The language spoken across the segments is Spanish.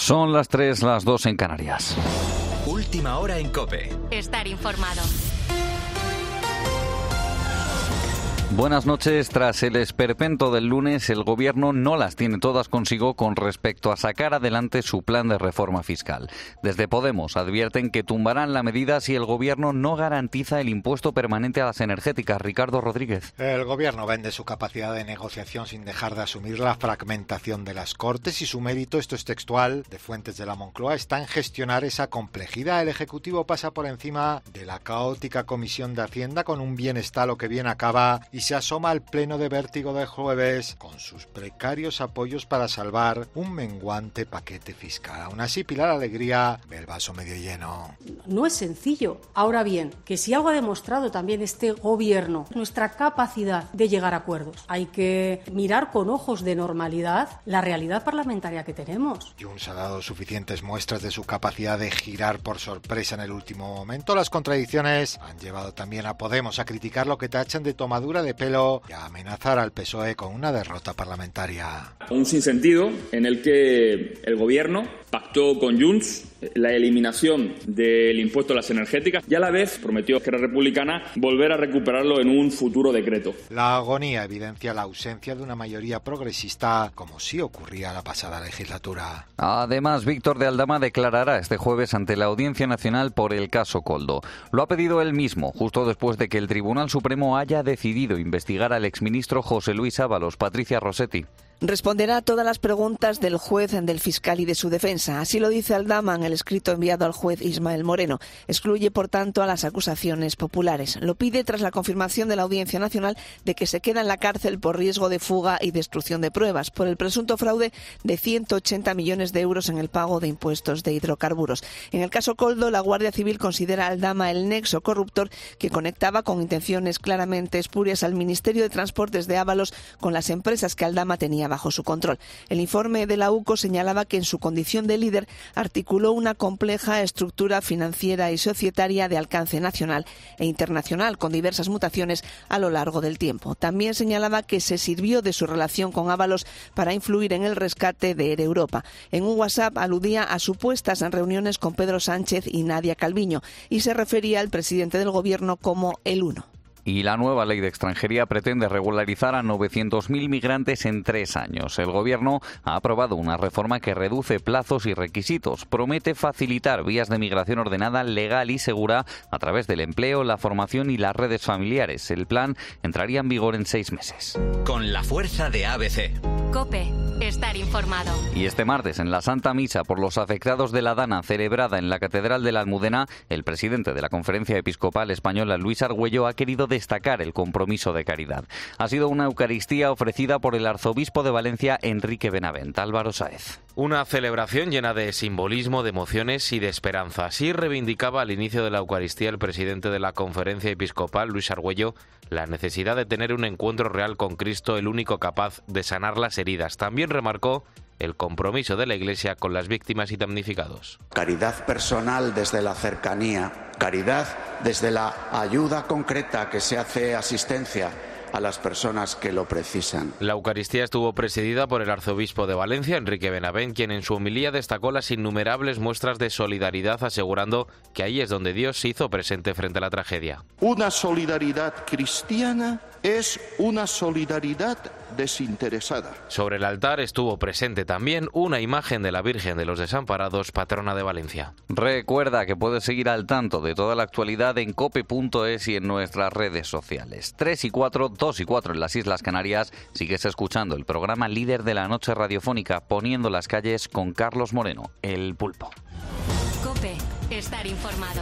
Son las 3, las 2 en Canarias. Última hora en COPE. Estar informado. Buenas noches. Tras el esperpento del lunes, el Gobierno no las tiene todas consigo con respecto a sacar adelante su plan de reforma fiscal. Desde Podemos advierten que tumbarán la medida si el Gobierno no garantiza el impuesto permanente a las energéticas. Ricardo Rodríguez. El Gobierno vende su capacidad de negociación sin dejar de asumir la fragmentación de las Cortes y su mérito, esto es textual, de fuentes de la Moncloa, está en gestionar esa complejidad. El Ejecutivo pasa por encima de la caótica Comisión de Hacienda con un bien está lo que bien acaba y se asoma al pleno de vértigo del jueves con sus precarios apoyos para salvar un menguante paquete fiscal. Aún así, Pilar Alegría ve el vaso medio lleno. No es sencillo. Ahora bien, que si algo ha demostrado también este Gobierno, nuestra capacidad de llegar a acuerdos. Hay que mirar con ojos de normalidad la realidad parlamentaria que tenemos. Junts ha dado suficientes muestras de su capacidad de girar por sorpresa en el último momento. Las contradicciones han llevado también a Podemos a criticar lo que tachan de tomadura de pelo y a amenazar al PSOE con una derrota parlamentaria. Un sinsentido en el que el Gobierno pactó con Junts la eliminación del impuesto a las energéticas y a la vez prometió a Esquerra Republicana volver a recuperarlo en un futuro decreto. La agonía evidencia la ausencia de una mayoría progresista, como sí ocurría la pasada legislatura. Además, Víctor de Aldama declarará este jueves ante la Audiencia Nacional por el caso Koldo. Lo ha pedido él mismo, justo después de que el Tribunal Supremo haya decidido investigar al exministro José Luis Ábalos. Patricia Rossetti. Responderá a todas las preguntas del juez, del fiscal y de su defensa. Así lo dice Aldama en el escrito enviado al juez Ismael Moreno. Excluye, por tanto, a las acusaciones populares. Lo pide tras la confirmación de la Audiencia Nacional de que se queda en la cárcel por riesgo de fuga y destrucción de pruebas, por el presunto fraude de 180 millones de euros en el pago de impuestos de hidrocarburos. En el caso Koldo, la Guardia Civil considera a Aldama el nexo corruptor que conectaba con intenciones claramente espurias al Ministerio de Transportes de Ábalos con las empresas que Aldama tenía bajo su control. El informe de la UCO señalaba que en su condición de líder articuló una compleja estructura financiera y societaria de alcance nacional e internacional con diversas mutaciones a lo largo del tiempo. También señalaba que se sirvió de su relación con Ábalos para influir en el rescate de Air Europa. En un WhatsApp aludía a supuestas reuniones con Pedro Sánchez y Nadia Calviño y se refería al presidente del Gobierno como el Uno. Y la nueva ley de extranjería pretende regularizar a 900.000 migrantes en 3 años. El Gobierno ha aprobado una reforma que reduce plazos y requisitos. Promete facilitar vías de migración ordenada, legal y segura a través del empleo, la formación y las redes familiares. El plan entraría en vigor en 6 meses. Con la fuerza de ABC. COPE. Estar informado. Y este martes, en la Santa Misa por los afectados de la Dana, celebrada en la Catedral de la Almudena, el presidente de la Conferencia Episcopal Española, Luis Argüello, ha querido destacar el compromiso de caridad. Ha sido una Eucaristía ofrecida por el arzobispo de Valencia, Enrique Benavent. Álvaro Sáez. Una celebración llena de simbolismo, de emociones y de esperanza. Así reivindicaba al inicio de la Eucaristía el presidente de la Conferencia Episcopal, Luis Argüello, la necesidad de tener un encuentro real con Cristo, el único capaz de sanar las heridas. También remarcó el compromiso de la Iglesia con las víctimas y damnificados. Caridad personal desde la cercanía, caridad desde la ayuda concreta que se hace asistencia a las personas que lo precisan. La Eucaristía estuvo presidida por el arzobispo de Valencia, Enrique Benavent, quien en su homilía destacó las innumerables muestras de solidaridad, asegurando que ahí es donde Dios se hizo presente frente a la tragedia. Una solidaridad cristiana es una solidaridad desinteresada. Sobre el altar estuvo presente también una imagen de la Virgen de los Desamparados, patrona de Valencia. Recuerda que puedes seguir al tanto de toda la actualidad en cope.es y en nuestras redes sociales. 3 y 4, 2 y 4 en las Islas Canarias. Sigues escuchando el programa líder de la noche radiofónica, Poniendo las calles, con Carlos Moreno, El Pulpo. COPE. Estar informado.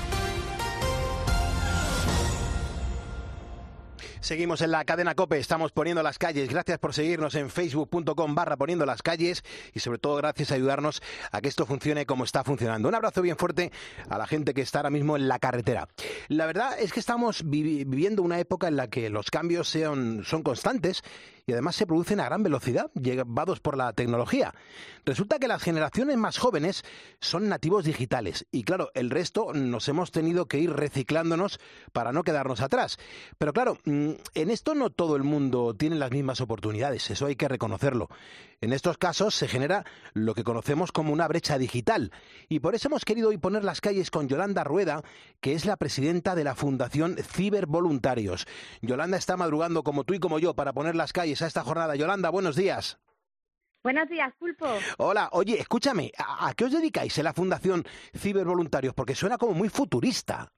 Seguimos en la cadena COPE, estamos poniendo las calles. Gracias por seguirnos en facebook.com/poniendo las calles y sobre todo gracias a ayudarnos a que esto funcione como está funcionando. Un abrazo bien fuerte a la gente que está ahora mismo en la carretera. La verdad es que estamos viviendo una época en la que los cambios son constantes y además se producen a gran velocidad, llevados por la tecnología. Resulta que las generaciones más jóvenes son nativos digitales y claro, el resto nos hemos tenido que ir reciclándonos para no quedarnos atrás. Pero claro, en esto no todo el mundo tiene las mismas oportunidades, eso hay que reconocerlo. En estos casos se genera lo que conocemos como una brecha digital y por eso hemos querido hoy poner las calles con Yolanda Rueda, que es la presidenta de la Fundación Cibervoluntarios. Yolanda está madrugando como tú y como yo para poner las calles a esta jornada. Yolanda, buenos días. Buenos días, Pulpo. Hola, oye, escúchame, ¿a qué os dedicáis en la Fundación Cibervoluntarios? Porque suena como muy futurista.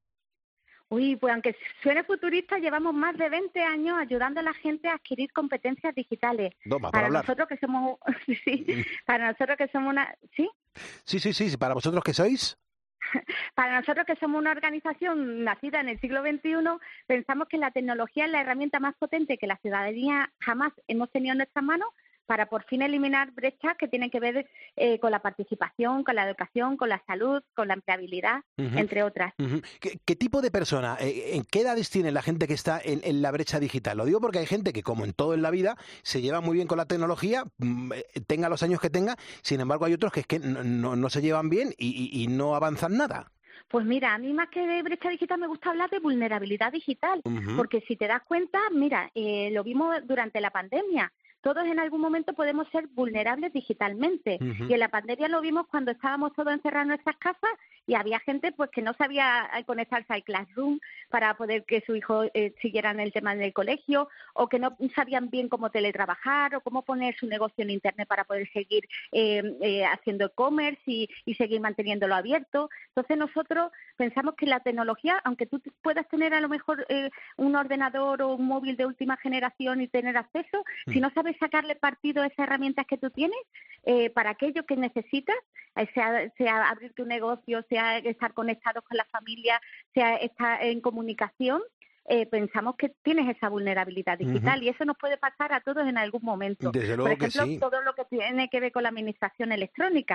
Uy, pues aunque suene futurista, llevamos más de 20 años ayudando a la gente a adquirir competencias digitales. Para hablar. Nosotros que somos, sí, para nosotros que somos una, ¿sí? Sí, ¿para vosotros qué sois? Para nosotros que somos una organización nacida en el siglo XXI, pensamos que la tecnología es la herramienta más potente que la ciudadanía jamás hemos tenido en nuestras manos para por fin eliminar brechas que tienen que ver con la participación, con la educación, con la salud, con la empleabilidad, entre otras. ¿Qué tipo de persona, en qué edades tiene la gente que está en la brecha digital? Lo digo porque hay gente que, como en todo en la vida, se lleva muy bien con la tecnología, tenga los años que tenga, sin embargo hay otros que es que no se llevan bien y no avanzan nada. Pues mira, a mí más que de brecha digital me gusta hablar de vulnerabilidad digital, porque si te das cuenta, mira, lo vimos durante la pandemia. Todos en algún momento podemos ser vulnerables digitalmente. Y en la pandemia lo vimos cuando estábamos todos encerrados en nuestras casas y había gente pues que no sabía conectarse al Classroom para poder que su hijo siguiera en el tema del colegio, o que no sabían bien cómo teletrabajar o cómo poner su negocio en Internet para poder seguir haciendo e-commerce y seguir manteniéndolo abierto. Entonces nosotros pensamos que la tecnología, aunque tú puedas tener a lo mejor un ordenador o un móvil de última generación y tener acceso, si no sabes sacarle partido a esas herramientas que tú tienes para aquello que necesitas, sea abrir tu negocio, sea estar conectados con la familia, sea estar en comunicación, pensamos que tienes esa vulnerabilidad digital y eso nos puede pasar a todos en algún momento. Desde luego. Por ejemplo, que sí. Todo lo que tiene que ver con la administración electrónica.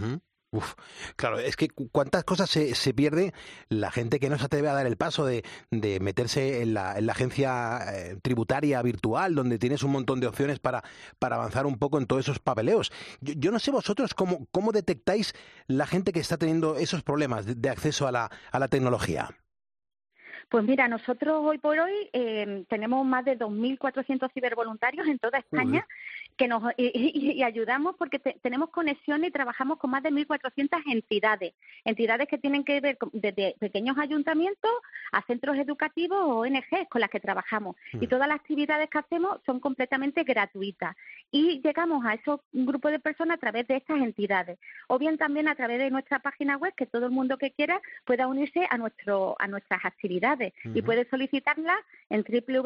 Claro, es que cuántas cosas se pierde la gente que no se atreve a dar el paso de meterse en la agencia tributaria virtual, donde tienes un montón de opciones para avanzar un poco en todos esos papeleos. Yo no sé vosotros cómo detectáis la gente que está teniendo esos problemas de acceso a la tecnología. Pues mira, nosotros hoy por hoy tenemos más de 2.400 cibervoluntarios en toda España que nos y ayudamos porque tenemos conexión y trabajamos con más de 1.400 entidades que tienen que ver desde pequeños ayuntamientos a centros educativos o ONGs con las que trabajamos. Y todas las actividades que hacemos son completamente gratuitas. Y llegamos a esos grupos de personas a través de estas entidades. O bien también a través de nuestra página web, que todo el mundo que quiera pueda unirse a nuestras actividades. Y puede solicitarlas en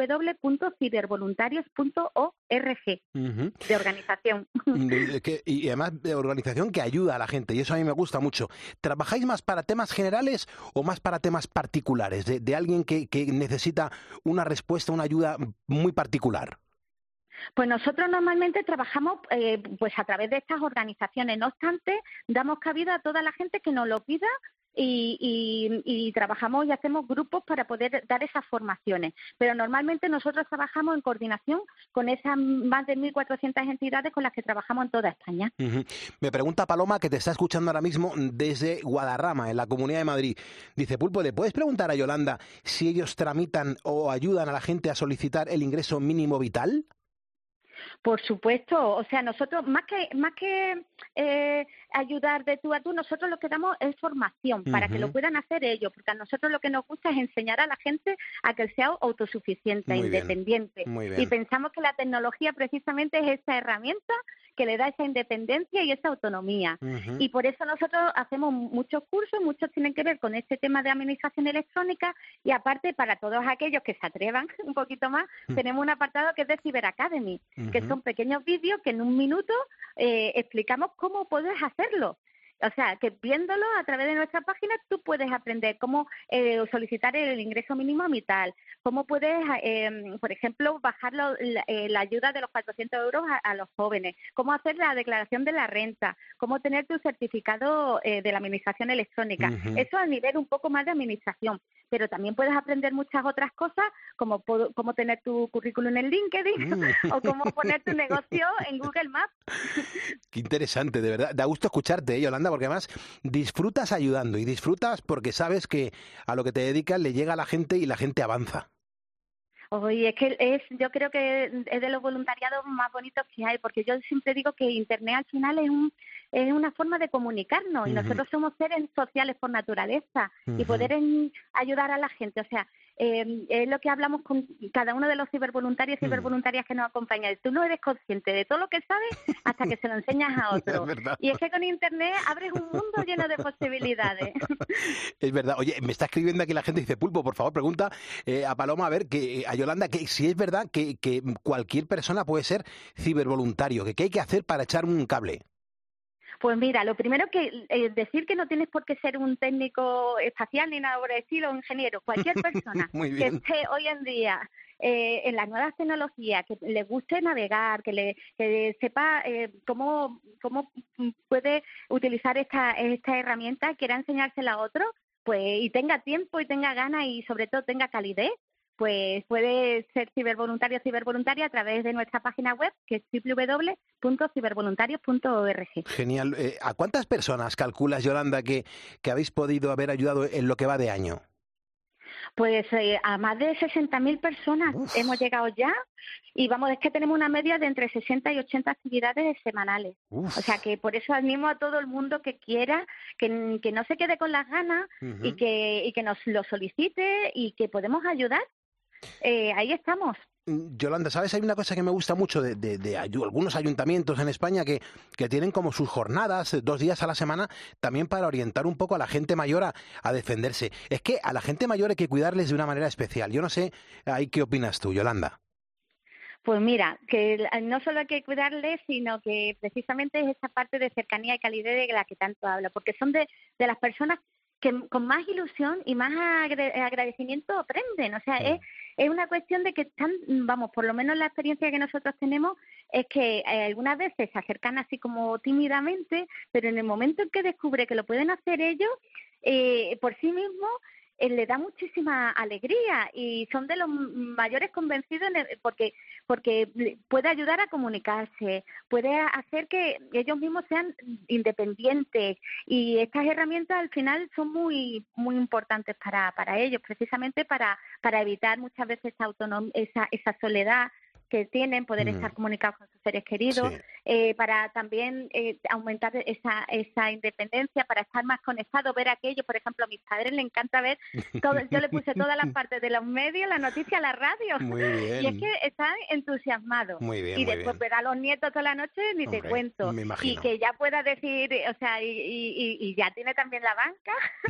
www.cibervoluntarios.org de organización. Y además de organización que ayuda a la gente, y eso a mí me gusta mucho. ¿Trabajáis más para temas generales o más para temas particulares, de alguien que necesita una respuesta, una ayuda muy particular? Pues nosotros normalmente trabajamos pues a través de estas organizaciones. No obstante, damos cabida a toda la gente que nos lo pida y trabajamos y hacemos grupos para poder dar esas formaciones. Pero normalmente nosotros trabajamos en coordinación con esas más de 1.400 entidades con las que trabajamos en toda España. Me pregunta Paloma, que te está escuchando ahora mismo desde Guadarrama, en la Comunidad de Madrid. Dice, Pulpo, ¿le puedes preguntar a Yolanda si ellos tramitan o ayudan a la gente a solicitar el ingreso mínimo vital? Por supuesto, o sea, nosotros más que ayudar de tú a tú, nosotros lo que damos es formación para que lo puedan hacer ellos, porque a nosotros lo que nos gusta es enseñar a la gente a que sea autosuficiente, independiente. Y pensamos que la tecnología precisamente es esa herramienta que le da esa independencia y esa autonomía. Y por eso nosotros hacemos muchos cursos, muchos tienen que ver con este tema de administración electrónica, y aparte para todos aquellos que se atrevan un poquito más, tenemos un apartado que es de Cyber Academy, que son pequeños vídeos que en un minuto explicamos cómo puedes hacerlo. O sea, que viéndolo a través de nuestra página tú puedes aprender cómo solicitar el ingreso mínimo vital, cómo puedes, por ejemplo, bajar la ayuda de los 400 euros a los jóvenes, cómo hacer la declaración de la renta, cómo tener tu certificado de la administración electrónica. Eso a nivel un poco más de administración. Pero también puedes aprender muchas otras cosas, como cómo tener tu currículum en LinkedIn o cómo poner tu negocio en Google Maps. Qué interesante, de verdad. Da gusto escucharte, Yolanda, porque además disfrutas ayudando y disfrutas porque sabes que a lo que te dedicas le llega a la gente y la gente avanza. Oye, es que yo creo que es de los voluntariados más bonitos que hay, porque yo siempre digo que Internet al final es una forma de comunicarnos y nosotros somos seres sociales por naturaleza y poder ayudar a la gente, o sea, es lo que hablamos con cada uno de los cibervoluntarios y cibervoluntarias que nos acompañan. Tú no eres consciente de todo lo que sabes hasta que se lo enseñas a otro. Y es que con Internet abres un mundo lleno de posibilidades. Es verdad. Oye, me está escribiendo aquí la gente, dice, Pulpo, por favor, pregunta a Paloma, a ver, a Yolanda, que si es verdad que cualquier persona puede ser cibervoluntario, que qué hay que hacer para echar un cable. Pues mira, lo primero que decir que no tienes por qué ser un técnico espacial ni nada por el estilo, un ingeniero, cualquier persona que esté hoy en día en las nuevas tecnologías, que le guste navegar, que sepa cómo puede utilizar esta herramienta, quiera enseñársela a otro, pues y tenga tiempo y tenga ganas y sobre todo tenga calidez, pues puede ser cibervoluntario o cibervoluntaria a través de nuestra página web, que es www.cibervoluntarios.org. Genial. ¿A cuántas personas calculas, Yolanda, que habéis podido haber ayudado en lo que va de año? Pues a más de 60.000 personas hemos llegado ya y vamos, es que tenemos una media de entre 60 y 80 actividades semanales. O sea que por eso animo a todo el mundo que quiera, que no se quede con las ganas y que nos lo solicite y que podemos ayudar. Ahí estamos. Yolanda, ¿sabes? Hay una cosa que me gusta mucho de algunos ayuntamientos en España que tienen como sus jornadas 2 días a la semana también para orientar un poco a la gente mayor a defenderse. Es que a la gente mayor hay que cuidarles de una manera especial. Yo no sé, ahí ¿qué opinas tú, Yolanda? Pues mira, que no solo hay que cuidarles, sino que precisamente es esa parte de cercanía y calidez de la que tanto hablo, porque son de las personas que con más ilusión y más agradecimiento aprenden. O sea, es una cuestión de que están, vamos, por lo menos la experiencia que nosotros tenemos es que algunas veces se acercan así como tímidamente, pero en el momento en que descubre que lo pueden hacer ellos, por sí mismos, le da muchísima alegría y son de los mayores convencidos porque puede ayudar a comunicarse, puede hacer que ellos mismos sean independientes y estas herramientas al final son muy muy importantes para ellos, precisamente para evitar muchas veces esa soledad que tienen, poder estar comunicados con sus seres queridos, para también aumentar esa independencia, para estar más conectados, ver aquello. Por ejemplo, a mis padres les encanta ver todo, yo le puse todas las partes de los medios, la noticia, la radio. Muy bien. Y es que están entusiasmados. Muy bien, y después ver a los nietos toda la noche, ni te cuento. Y que ya pueda decir, o sea, y ya tiene también la banca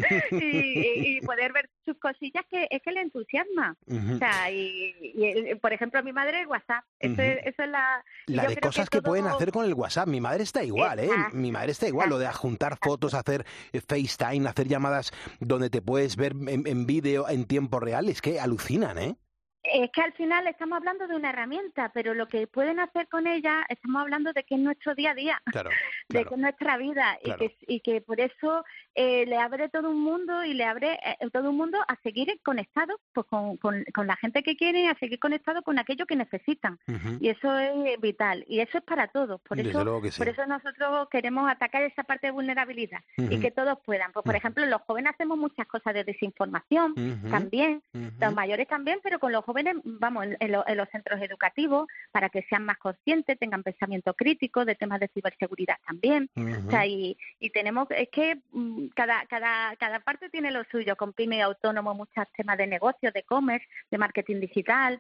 y poder ver sus cosillas que es que le entusiasma. O sea, y por ejemplo, a mi madre el WhatsApp. Eso es la de cosas que pueden hacer con el WhatsApp. Mi madre está igual, Mi madre está igual. Lo de adjuntar fotos, hacer FaceTime, hacer llamadas donde te puedes ver en vídeo en tiempo real. Es que alucinan, Es que al final estamos hablando de una herramienta, pero lo que pueden hacer con ella, estamos hablando de que es nuestro día a día, de que es nuestra vida, y que por eso le abre todo un mundo y le abre todo un mundo a seguir conectado pues, con la gente que quiere, a seguir conectado con aquello que necesitan. Y eso es vital, y eso es para todos. Por eso nosotros queremos atacar esa parte de vulnerabilidad y que todos puedan. Pues, por ejemplo, los jóvenes hacemos muchas cosas de desinformación también, los mayores también, pero con los jóvenes vamos en los centros educativos para que sean más conscientes, tengan pensamiento crítico de temas de ciberseguridad también. O sea, y tenemos, es que cada parte tiene lo suyo, con pyme autónomo, muchos temas de negocio, de e-commerce, de marketing digital.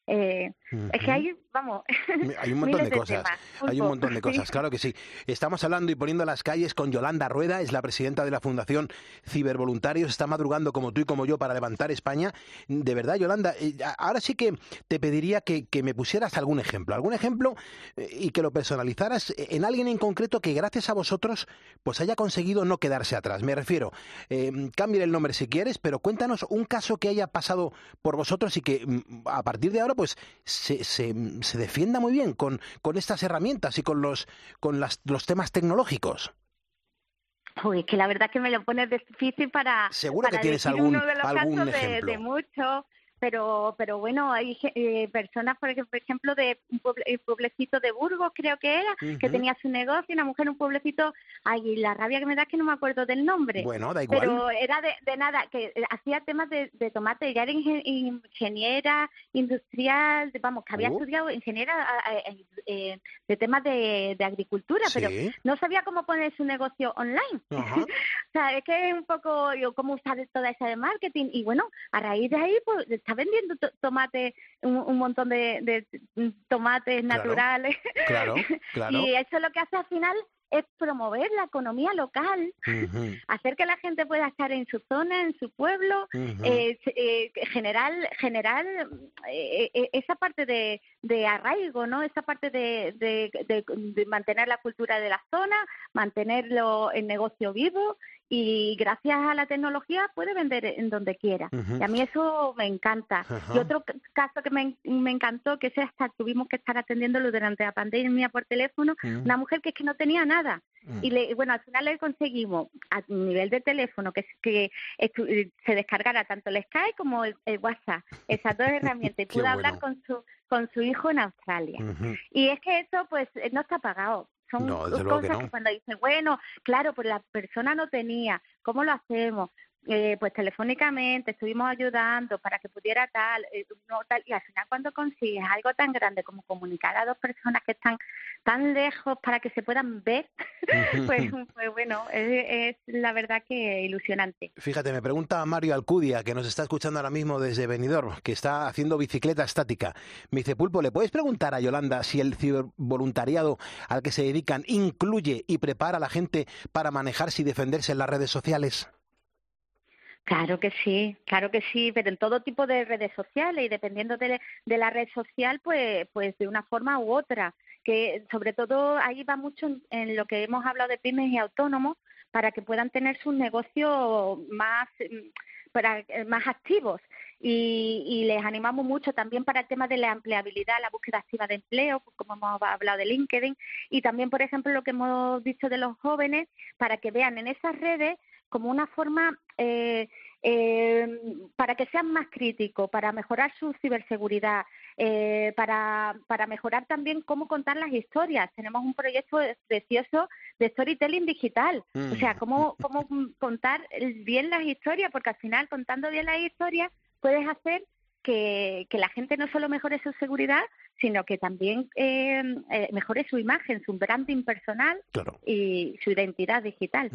Es que hay, vamos, hay un montón de cosas, hay un montón de cosas, claro que sí. Estamos hablando y poniendo las calles con Yolanda Rueda, es la presidenta de la Fundación Cibervoluntarios, está madrugando como tú y como yo para levantar España. De verdad, Yolanda, ahora sí que te pediría que me pusieras algún ejemplo y que lo personalizaras en alguien en concreto que gracias a vosotros pues haya conseguido no quedarse atrás. Me refiero, cambia el nombre si quieres, pero cuéntanos un caso que haya pasado por vosotros y que a partir de ahora pues se defienda muy bien con estas herramientas y con los temas tecnológicos. Uy, que la verdad que me lo pones difícil para seguro que tienes algún ejemplo de muchos. Pero bueno, hay personas, por ejemplo, de un pueblecito de Burgos, creo que era, que tenía su negocio, una mujer en un pueblecito, ay, la rabia que me da es que no me acuerdo del nombre. Bueno, da igual. Pero era de nada, que hacía temas de tomate, ya era ingeniera industrial, vamos, que había estudiado ingeniera de temas de agricultura, ¿sí? Pero no sabía cómo poner su negocio online. O sea, es que es un poco cómo usar toda esa de marketing, y bueno, a raíz de ahí, pues, está vendiendo tomate, un montón de tomates naturales. Claro. Y eso lo que hace al final es promover la economía local, hacer que la gente pueda estar en su zona, en su pueblo, generar esa parte de arraigo, ¿no? Esa parte de mantener la cultura de la zona, mantenerlo el negocio vivo. Y gracias a la tecnología puede vender en donde quiera. Y a mí eso me encanta. Y otro caso que me encantó, que ese hasta tuvimos que estar atendiéndolo durante la pandemia por teléfono, una mujer que es que no tenía nada. Y bueno, al final le conseguimos a nivel de teléfono que se descargara tanto el Skype como el WhatsApp, esas dos herramientas, y pudo hablar con su hijo en Australia. Y es que eso pues no está pagado. Son cosas que cuando dices, bueno, claro, pues la persona no tenía, ¿cómo lo hacemos? Pues telefónicamente estuvimos ayudando para que pudiera tal, y al final cuando consigues algo tan grande como comunicar a dos personas que están tan lejos para que se puedan ver, pues bueno, es la verdad que ilusionante. Fíjate, me pregunta Mario Alcudia, que nos está escuchando ahora mismo desde Benidorm, que está haciendo bicicleta estática. Me dice, Pulpo, ¿le puedes preguntar a Yolanda si el cibervoluntariado al que se dedican incluye y prepara a la gente para manejarse y defenderse en las redes sociales? Claro que sí, pero en todo tipo de redes sociales, y dependiendo de la red social, pues de una forma u otra, que sobre todo ahí va mucho en lo que hemos hablado de pymes y autónomos, para que puedan tener sus negocios más activos, y les animamos mucho también para el tema de la empleabilidad, la búsqueda activa de empleo, como hemos hablado de LinkedIn, y también, por ejemplo, lo que hemos dicho de los jóvenes, para que vean en esas redes como una forma para que sean más críticos, para mejorar su ciberseguridad, para mejorar también cómo contar las historias. Tenemos un proyecto precioso de storytelling digital, o sea, cómo contar bien las historias, porque al final, contando bien las historias, puedes hacer que la gente no solo mejore su seguridad, sino que también mejore su imagen, su branding personal, claro, y su identidad digital.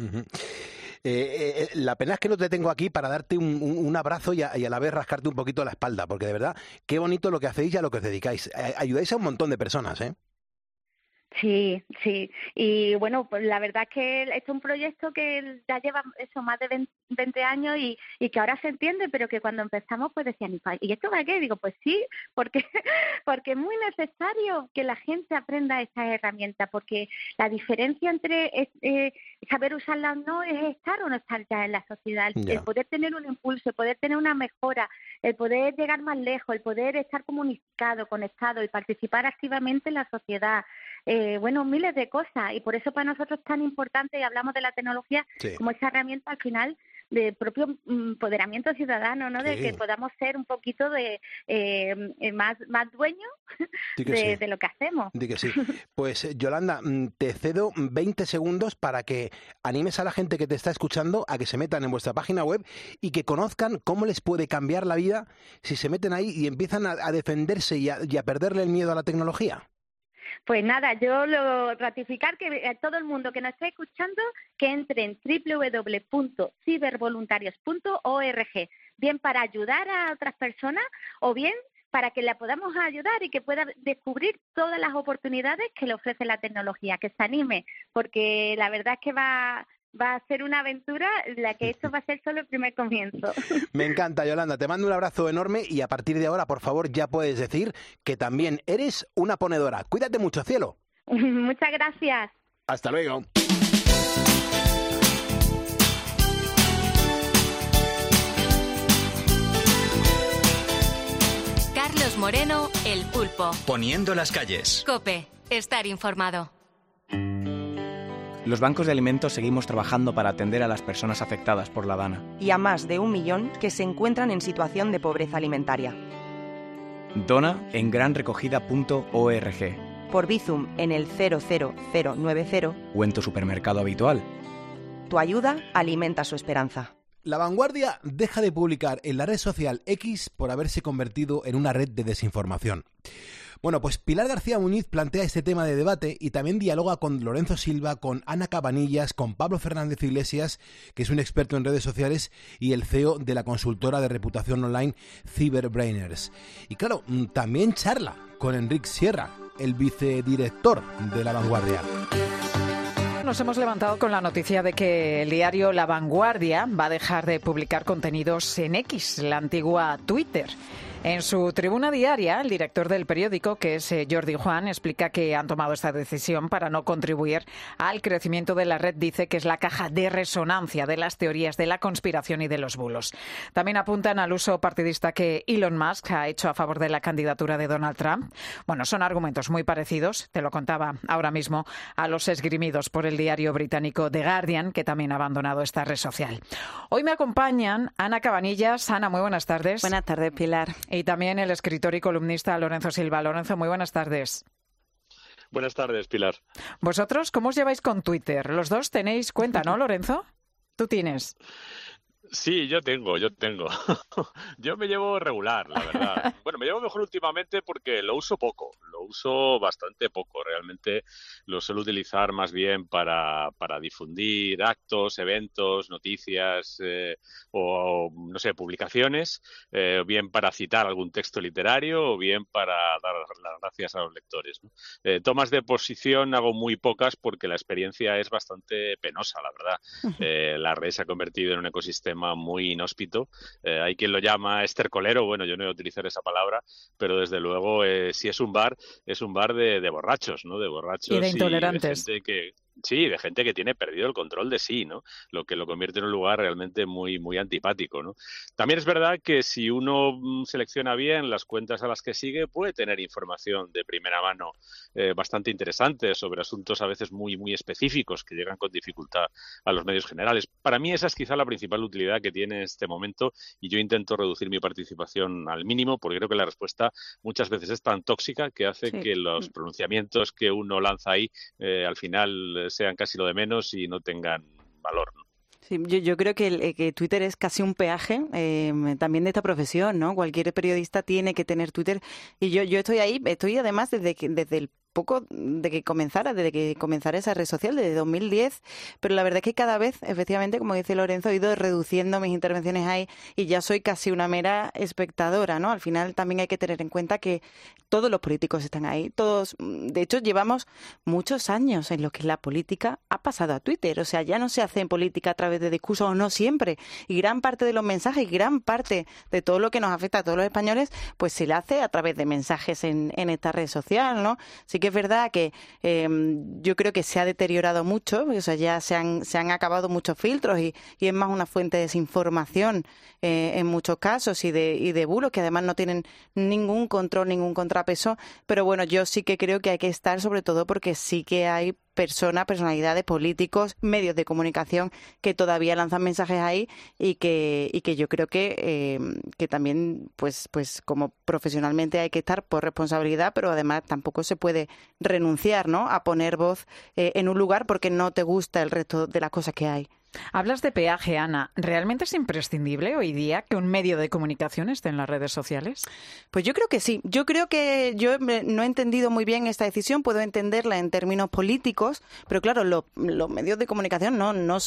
La pena es que no te tengo aquí para darte un abrazo y a la vez rascarte un poquito la espalda, porque de verdad, qué bonito lo que hacéis y a lo que os dedicáis. Ayudáis a un montón de personas, ¿eh? Sí, y bueno, pues la verdad es que es un proyecto que ya lleva más de 20 años y que ahora se entiende, pero que cuando empezamos pues decían, ¿y esto para qué? Digo, pues sí, porque es muy necesario que la gente aprenda estas herramientas, porque la diferencia entre saber usarlas o no es estar o no estar ya en la sociedad, el poder tener un impulso, el poder tener una mejora, el poder llegar más lejos, el poder estar comunicado, conectado y participar activamente en la sociedad. Bueno, miles de cosas, y por eso para nosotros es tan importante, y hablamos de la tecnología como esa herramienta al final de propio empoderamiento ciudadano, ¿no? Sí. De que podamos ser un poquito de más dueños de lo que hacemos. Di que sí. Pues Yolanda, te cedo 20 segundos para que animes a la gente que te está escuchando a que se metan en vuestra página web y que conozcan cómo les puede cambiar la vida si se meten ahí y empiezan a defenderse y a perderle el miedo a la tecnología. Pues nada, yo lo ratificar que a todo el mundo que nos esté escuchando que entre en www.cibervoluntarios.org, bien para ayudar a otras personas o bien para que la podamos ayudar y que pueda descubrir todas las oportunidades que le ofrece la tecnología, que se anime, porque la verdad es que va a ser una aventura en la que esto va a ser solo el primer comienzo. Me encanta, Yolanda. Te mando un abrazo enorme y a partir de ahora, por favor, ya puedes decir que también eres una ponedora. Cuídate mucho, cielo. Muchas gracias. Hasta luego. Carlos Moreno, El Pulpo. Poniendo las calles. COPE. Estar informado. Los bancos de alimentos seguimos trabajando para atender a las personas afectadas por la DANA. Y a más de 1 millón que se encuentran en situación de pobreza alimentaria. Dona en granrecogida.org. Por Bizum en el 00090. O en tu supermercado habitual. Tu ayuda alimenta su esperanza. La Vanguardia deja de publicar en la red social X por haberse convertido en una red de desinformación. Bueno, pues Pilar García Muñiz plantea este tema de debate y también dialoga con Lorenzo Silva, con Ana Cabanillas, con Pablo Fernández Iglesias, que es un experto en redes sociales y el CEO de la consultora de reputación online Cyberbrainers. Y claro, también charla con Enric Sierra, el vicedirector de La Vanguardia. Nos hemos levantado con la noticia de que el diario La Vanguardia va a dejar de publicar contenidos en X, la antigua Twitter. En su tribuna diaria, el director del periódico, que es Jordi Juan, explica que han tomado esta decisión para no contribuir al crecimiento de la red. Dice que es la caja de resonancia de las teorías de la conspiración y de los bulos. También apuntan al uso partidista que Elon Musk ha hecho a favor de la candidatura de Donald Trump. Bueno, son argumentos muy parecidos, te lo contaba ahora mismo, a los esgrimidos por el diario británico The Guardian, que también ha abandonado esta red social. Hoy me acompañan Ana Cabanillas. Ana, muy buenas tardes. Buenas tardes, Pilar. Y también el escritor y columnista Lorenzo Silva. Lorenzo, muy buenas tardes. Buenas tardes, Pilar. ¿Vosotros cómo os lleváis con Twitter? Los dos tenéis cuenta, ¿no, Lorenzo? ¿Tú tienes? Sí, yo tengo. Yo me llevo regular, la verdad. Bueno, me llevo mejor últimamente porque lo uso poco, lo uso bastante poco. Realmente lo suelo utilizar más bien para difundir actos, eventos, noticias o, no sé, publicaciones, o bien para citar algún texto literario o bien para dar las gracias a los lectores, ¿no? Tomas de posición hago muy pocas porque la experiencia es bastante penosa, la verdad. La red se ha convertido en un ecosistema muy inhóspito. Hay quien lo llama estercolero. Bueno, yo no voy a utilizar esa palabra, pero desde luego si es un bar de borrachos, ¿no? De borrachos y de intolerantes. Y de gente de gente que tiene perdido el control de sí, ¿no? Lo que lo convierte en un lugar realmente muy, muy antipático, ¿no? También es verdad que si uno selecciona bien las cuentas a las que sigue, puede tener información de primera mano bastante interesante sobre asuntos a veces muy, muy específicos que llegan con dificultad a los medios generales. Para mí esa es quizá la principal utilidad que tiene este momento y yo intento reducir mi participación al mínimo porque creo que la respuesta muchas veces es tan tóxica que hace que los pronunciamientos que uno lanza ahí al final sean casi lo de menos y no tengan valor, ¿no? Sí, yo creo que Twitter es casi un peaje también de esta profesión, ¿no? Cualquier periodista tiene que tener Twitter y yo estoy ahí, además desde el poco desde que comenzara esa red social, desde 2010, pero la verdad es que cada vez, efectivamente, como dice Lorenzo, he ido reduciendo mis intervenciones ahí y ya soy casi una mera espectadora, ¿no? Al final también hay que tener en cuenta que todos los políticos están ahí, todos, de hecho llevamos muchos años en los que la política ha pasado a Twitter, o sea, ya no se hace en política a través de discursos, o no siempre, y gran parte de los mensajes, y gran parte de todo lo que nos afecta a todos los españoles, pues se le hace a través de mensajes en esta red social, ¿no? Sí que es verdad que yo creo que se ha deteriorado mucho, o sea, ya se han acabado muchos filtros y es más una fuente de desinformación en muchos casos y de bulos que además no tienen ningún control, ningún contrapeso, pero bueno, yo sí que creo que hay que estar sobre todo porque sí que hay personalidades, políticos, medios de comunicación que todavía lanzan mensajes ahí y que yo creo que también pues como profesionalmente hay que estar por responsabilidad, pero además tampoco se puede renunciar, ¿no?, a poner voz en un lugar porque no te gusta el resto de las cosas que hay. Hablas de peaje, Ana. ¿Realmente es imprescindible hoy día que un medio de comunicación esté en las redes sociales? Pues yo creo que sí. Yo creo que yo no he entendido muy bien esta decisión. Puedo entenderla en términos políticos, pero claro, los medios de comunicación no somos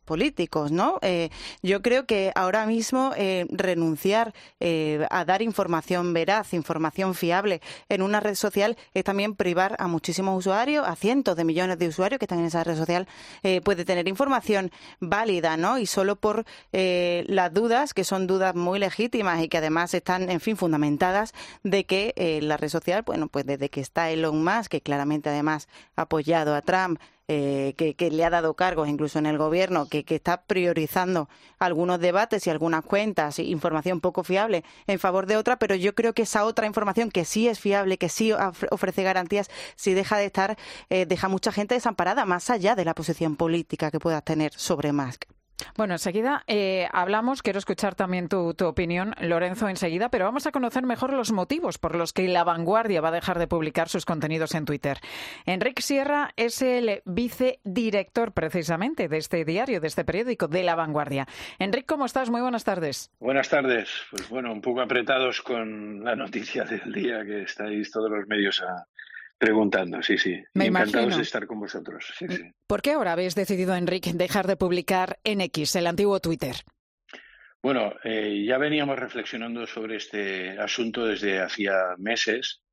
políticos, ¿no? Yo creo que ahora mismo renunciar a dar información veraz, información fiable en una red social es también privar a muchísimos usuarios, a cientos de millones de usuarios que están en esa red social, puede tener información válida, ¿no? Y solo por las dudas, que son dudas muy legítimas y que además están, en fin, fundamentadas, de que la red social, bueno, pues desde que está Elon Musk, que claramente además ha apoyado a Trump, que le ha dado cargos incluso en el gobierno, que está priorizando algunos debates y algunas cuentas, información poco fiable en favor de otra, pero yo creo que esa otra información que sí es fiable, que sí ofrece garantías, si deja de estar, deja mucha gente desamparada, más allá de la posición política que puedas tener sobre Musk. Bueno, enseguida hablamos, quiero escuchar también tu opinión, Lorenzo, enseguida, pero vamos a conocer mejor los motivos por los que La Vanguardia va a dejar de publicar sus contenidos en Twitter. Enrique Sierra es el vicedirector precisamente de este diario, de este periódico, de La Vanguardia. Enrique, ¿cómo estás? Muy buenas tardes. Buenas tardes. Pues bueno, un poco apretados con la noticia del día que estáis todos los medios preguntando, sí. Me encantados imagino. de estar con vosotros. Sí. ¿Por qué ahora habéis decidido, Enrique, dejar de publicar en X, el antiguo Twitter? Bueno, ya veníamos reflexionando sobre este asunto desde hacía meses,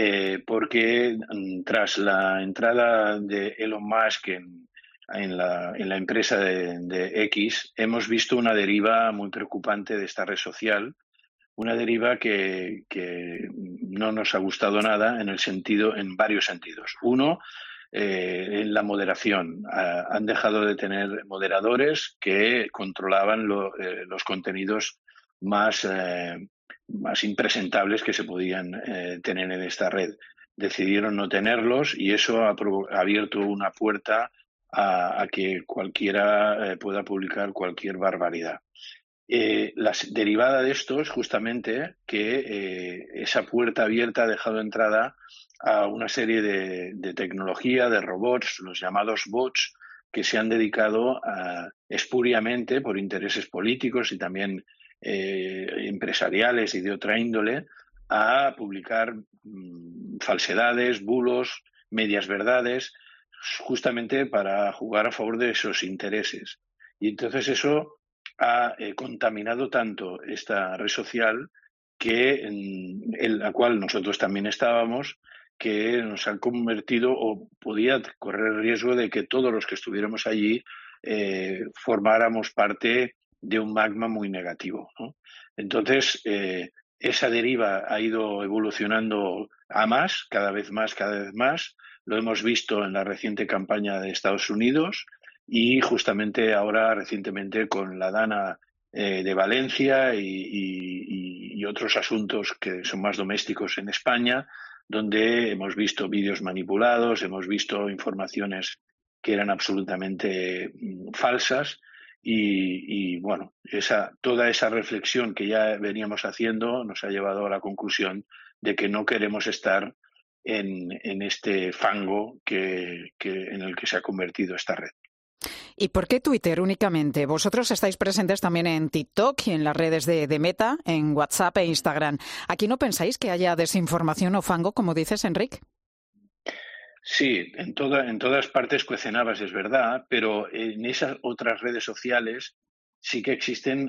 porque tras la entrada de Elon Musk en la empresa de X, hemos visto una deriva muy preocupante de esta red social. Una deriva que no nos ha gustado nada en varios sentidos. Uno, en la moderación. Han dejado de tener moderadores que controlaban los contenidos más impresentables que se podían tener en esta red. Decidieron no tenerlos y eso ha abierto una puerta a que cualquiera pueda publicar cualquier barbaridad. La derivada de esto es justamente que esa puerta abierta ha dejado entrada a una serie de tecnología, de robots, los llamados bots, que se han dedicado espuriamente por intereses políticos y también empresariales y de otra índole a publicar falsedades, bulos, medias verdades, justamente para jugar a favor de esos intereses. Y entonces eso ha contaminado tanto esta red social en la cual nosotros también estábamos, que nos ha convertido o podía correr el riesgo de que todos los que estuviéramos allí formáramos parte de un magma muy negativo, ¿no? Entonces, esa deriva ha ido evolucionando a más, cada vez más. Lo hemos visto en la reciente campaña de Estados Unidos y justamente ahora recientemente con la Dana de Valencia y otros asuntos que son más domésticos en España, donde hemos visto vídeos manipulados, hemos visto informaciones que eran absolutamente falsas y bueno, toda esa reflexión que ya veníamos haciendo nos ha llevado a la conclusión de que no queremos estar en este fango en el que se ha convertido esta red. ¿Y por qué Twitter únicamente? Vosotros estáis presentes también en TikTok y en las redes de Meta, en WhatsApp e Instagram. ¿Aquí no pensáis que haya desinformación o fango, como dices, Enrique? Sí, en todas partes cuecen-habas, es verdad, pero en esas otras redes sociales sí que existen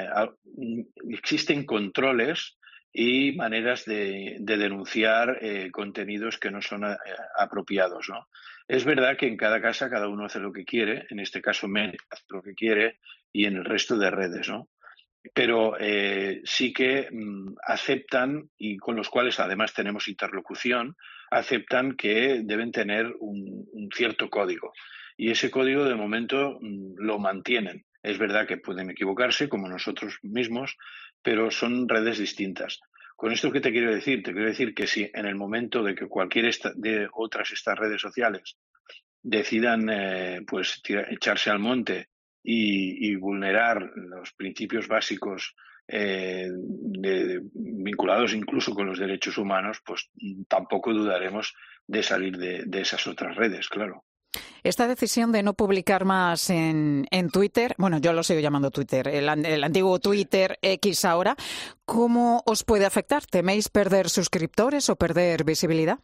controles y maneras de denunciar contenidos que no son apropiados, ¿no? Es verdad que en cada casa cada uno hace lo que quiere, en este caso Meta hace lo que quiere y en el resto de redes, ¿no? Pero sí que aceptan, y con los cuales además tenemos interlocución, aceptan que deben tener un cierto código. Y ese código de momento lo mantienen. Es verdad que pueden equivocarse, como nosotros mismos, pero son redes distintas. ¿Con esto qué te quiero decir? Te quiero decir que si en el momento de que cualquiera de estas redes sociales decidan echarse al monte y vulnerar los principios básicos vinculados incluso con los derechos humanos, pues tampoco dudaremos de salir de esas otras redes, claro. Esta decisión de no publicar más en Twitter, bueno, yo lo sigo llamando Twitter, el antiguo Twitter X ahora, ¿cómo os puede afectar? ¿Teméis perder suscriptores o perder visibilidad?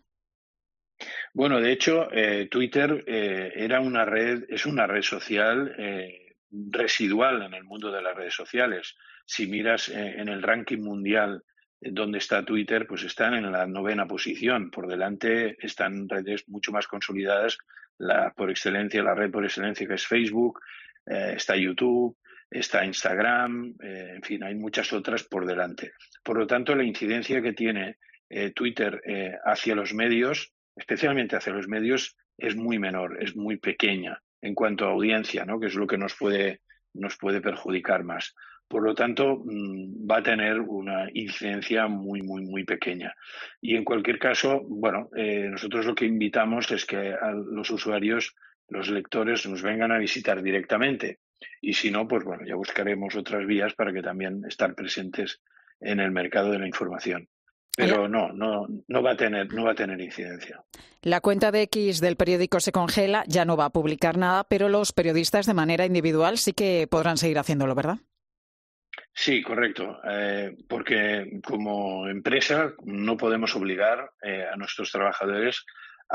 Bueno, de hecho, Twitter es una red social residual en el mundo de las redes sociales. Si miras en el ranking mundial donde está Twitter, pues están en la 9ª posición. Por delante están redes mucho más consolidadas, la red por excelencia que es Facebook, está YouTube, está Instagram, en fin, hay muchas otras por delante. Por lo tanto, la incidencia que tiene Twitter hacia los medios, especialmente hacia los medios, es muy menor, es muy pequeña en cuanto a audiencia, ¿no? Que es lo que nos puede perjudicar más. Por lo tanto, va a tener una incidencia muy, muy, muy pequeña. Y en cualquier caso, bueno, nosotros lo que invitamos es que a los usuarios, los lectores, nos vengan a visitar directamente. Y si no, pues bueno, ya buscaremos otras vías para que también estar presentes en el mercado de la información. Pero no va a tener incidencia. La cuenta de X del periódico se congela, ya no va a publicar nada, pero los periodistas de manera individual sí que podrán seguir haciéndolo, ¿verdad? Sí, correcto. Porque como empresa no podemos obligar a nuestros trabajadores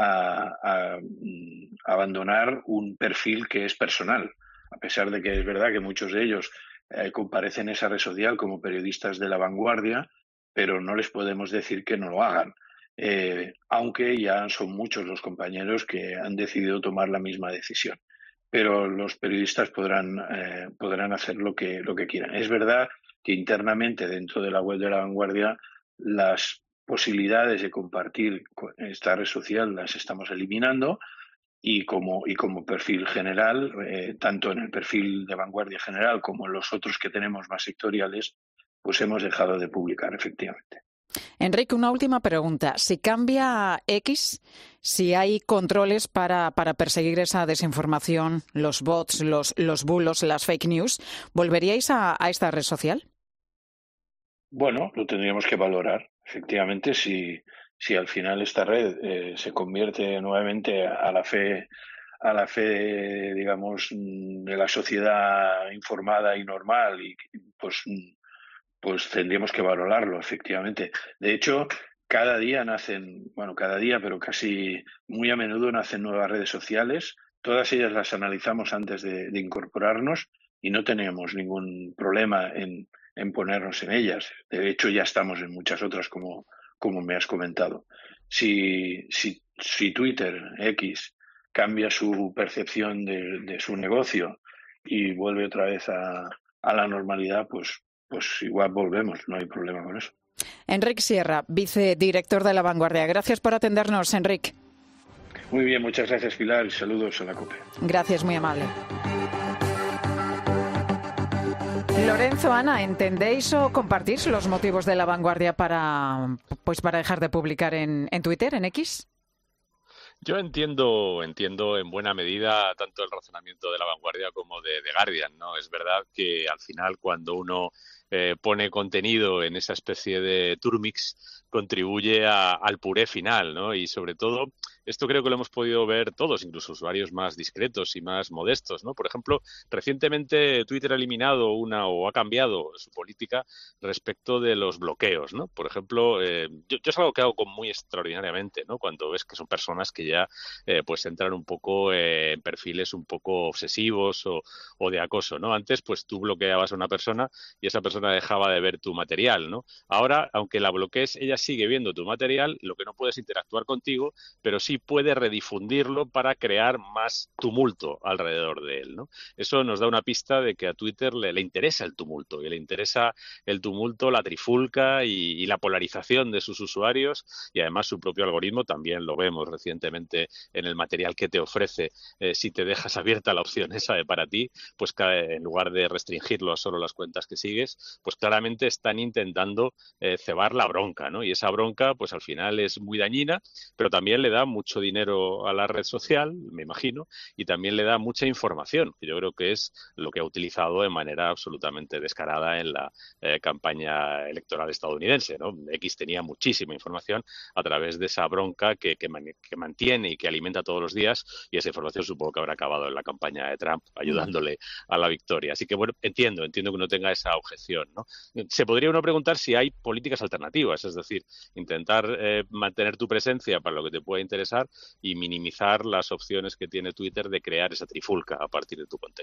a abandonar un perfil que es personal, a pesar de que es verdad que muchos de ellos comparecen en esa red social como periodistas de La Vanguardia, pero no les podemos decir que no lo hagan, aunque ya son muchos los compañeros que han decidido tomar la misma decisión. Pero los periodistas podrán hacer lo que quieran. Es verdad que internamente dentro de la web de La Vanguardia las posibilidades de compartir esta red social las estamos eliminando y como perfil general, tanto en el perfil de Vanguardia general como en los otros que tenemos más sectoriales, pues hemos dejado de publicar, efectivamente. Enrique, una última pregunta. Si cambia X, si hay controles para perseguir esa desinformación, los bots, los bulos, las fake news, ¿volveríais a esta red social? Bueno, lo tendríamos que valorar. Efectivamente, si al final esta red se convierte nuevamente a la fe, digamos, de la sociedad informada y normal, y pues tendríamos que valorarlo, efectivamente. De hecho, pero casi muy a menudo nacen nuevas redes sociales. Todas ellas las analizamos antes de incorporarnos y no tenemos ningún problema en ponernos en ellas. De hecho, ya estamos en muchas otras, como me has comentado. Si Twitter, X, cambia su percepción de su negocio y vuelve otra vez a la normalidad, pues igual volvemos, no hay problema con eso. Enrique Sierra, vicedirector de La Vanguardia. Gracias por atendernos, Enrique. Muy bien, muchas gracias, Pilar, y saludos a la COPE. Gracias, muy amable. Lorenzo, Ana, ¿entendéis o compartís los motivos de La Vanguardia para dejar de publicar en Twitter, en X? Yo entiendo en buena medida tanto el razonamiento de La Vanguardia como de The Guardian, ¿no? Es verdad que al final cuando uno pone contenido en esa especie de turmix contribuye al puré final, ¿no? Y sobre todo esto creo que lo hemos podido ver todos, incluso usuarios más discretos y más modestos, ¿no? Por ejemplo, recientemente Twitter ha eliminado o ha cambiado su política respecto de los bloqueos, ¿no? Por ejemplo, yo es algo que hago muy extraordinariamente, ¿no? Cuando ves que son personas que ya pues entran un poco en perfiles un poco obsesivos o de acoso, ¿no? Antes pues tú bloqueabas a una persona y esa persona dejaba de ver tu material, ¿no? Ahora, aunque la bloquees, ella sigue viendo tu material, lo que no puede es interactuar contigo, pero sí puede redifundirlo para crear más tumulto alrededor de él, ¿no? Eso nos da una pista de que a Twitter le interesa el tumulto, y le interesa el tumulto, la trifulca y la polarización de sus usuarios, y además su propio algoritmo también lo vemos recientemente en el material que te ofrece. Si te dejas abierta la opción esa de para ti, pues en lugar de restringirlo a solo las cuentas que sigues, pues claramente están intentando cebar la bronca, ¿no? Y esa bronca, pues al final es muy dañina, pero también le da mucho dinero a la red social, me imagino, y también le da mucha información, que yo creo que es lo que ha utilizado de manera absolutamente descarada en la campaña electoral estadounidense, ¿no? X tenía muchísima información a través de esa bronca que mantiene y que alimenta todos los días, y esa información supongo que habrá acabado en la campaña de Trump ayudándole a la victoria. Así que bueno, entiendo que uno tenga esa objeción, ¿no? Se podría uno preguntar si hay políticas alternativas, es decir, intentar mantener tu presencia para lo que te pueda interesar y minimizar las opciones que tiene Twitter de crear esa trifulca a partir de tu contenido.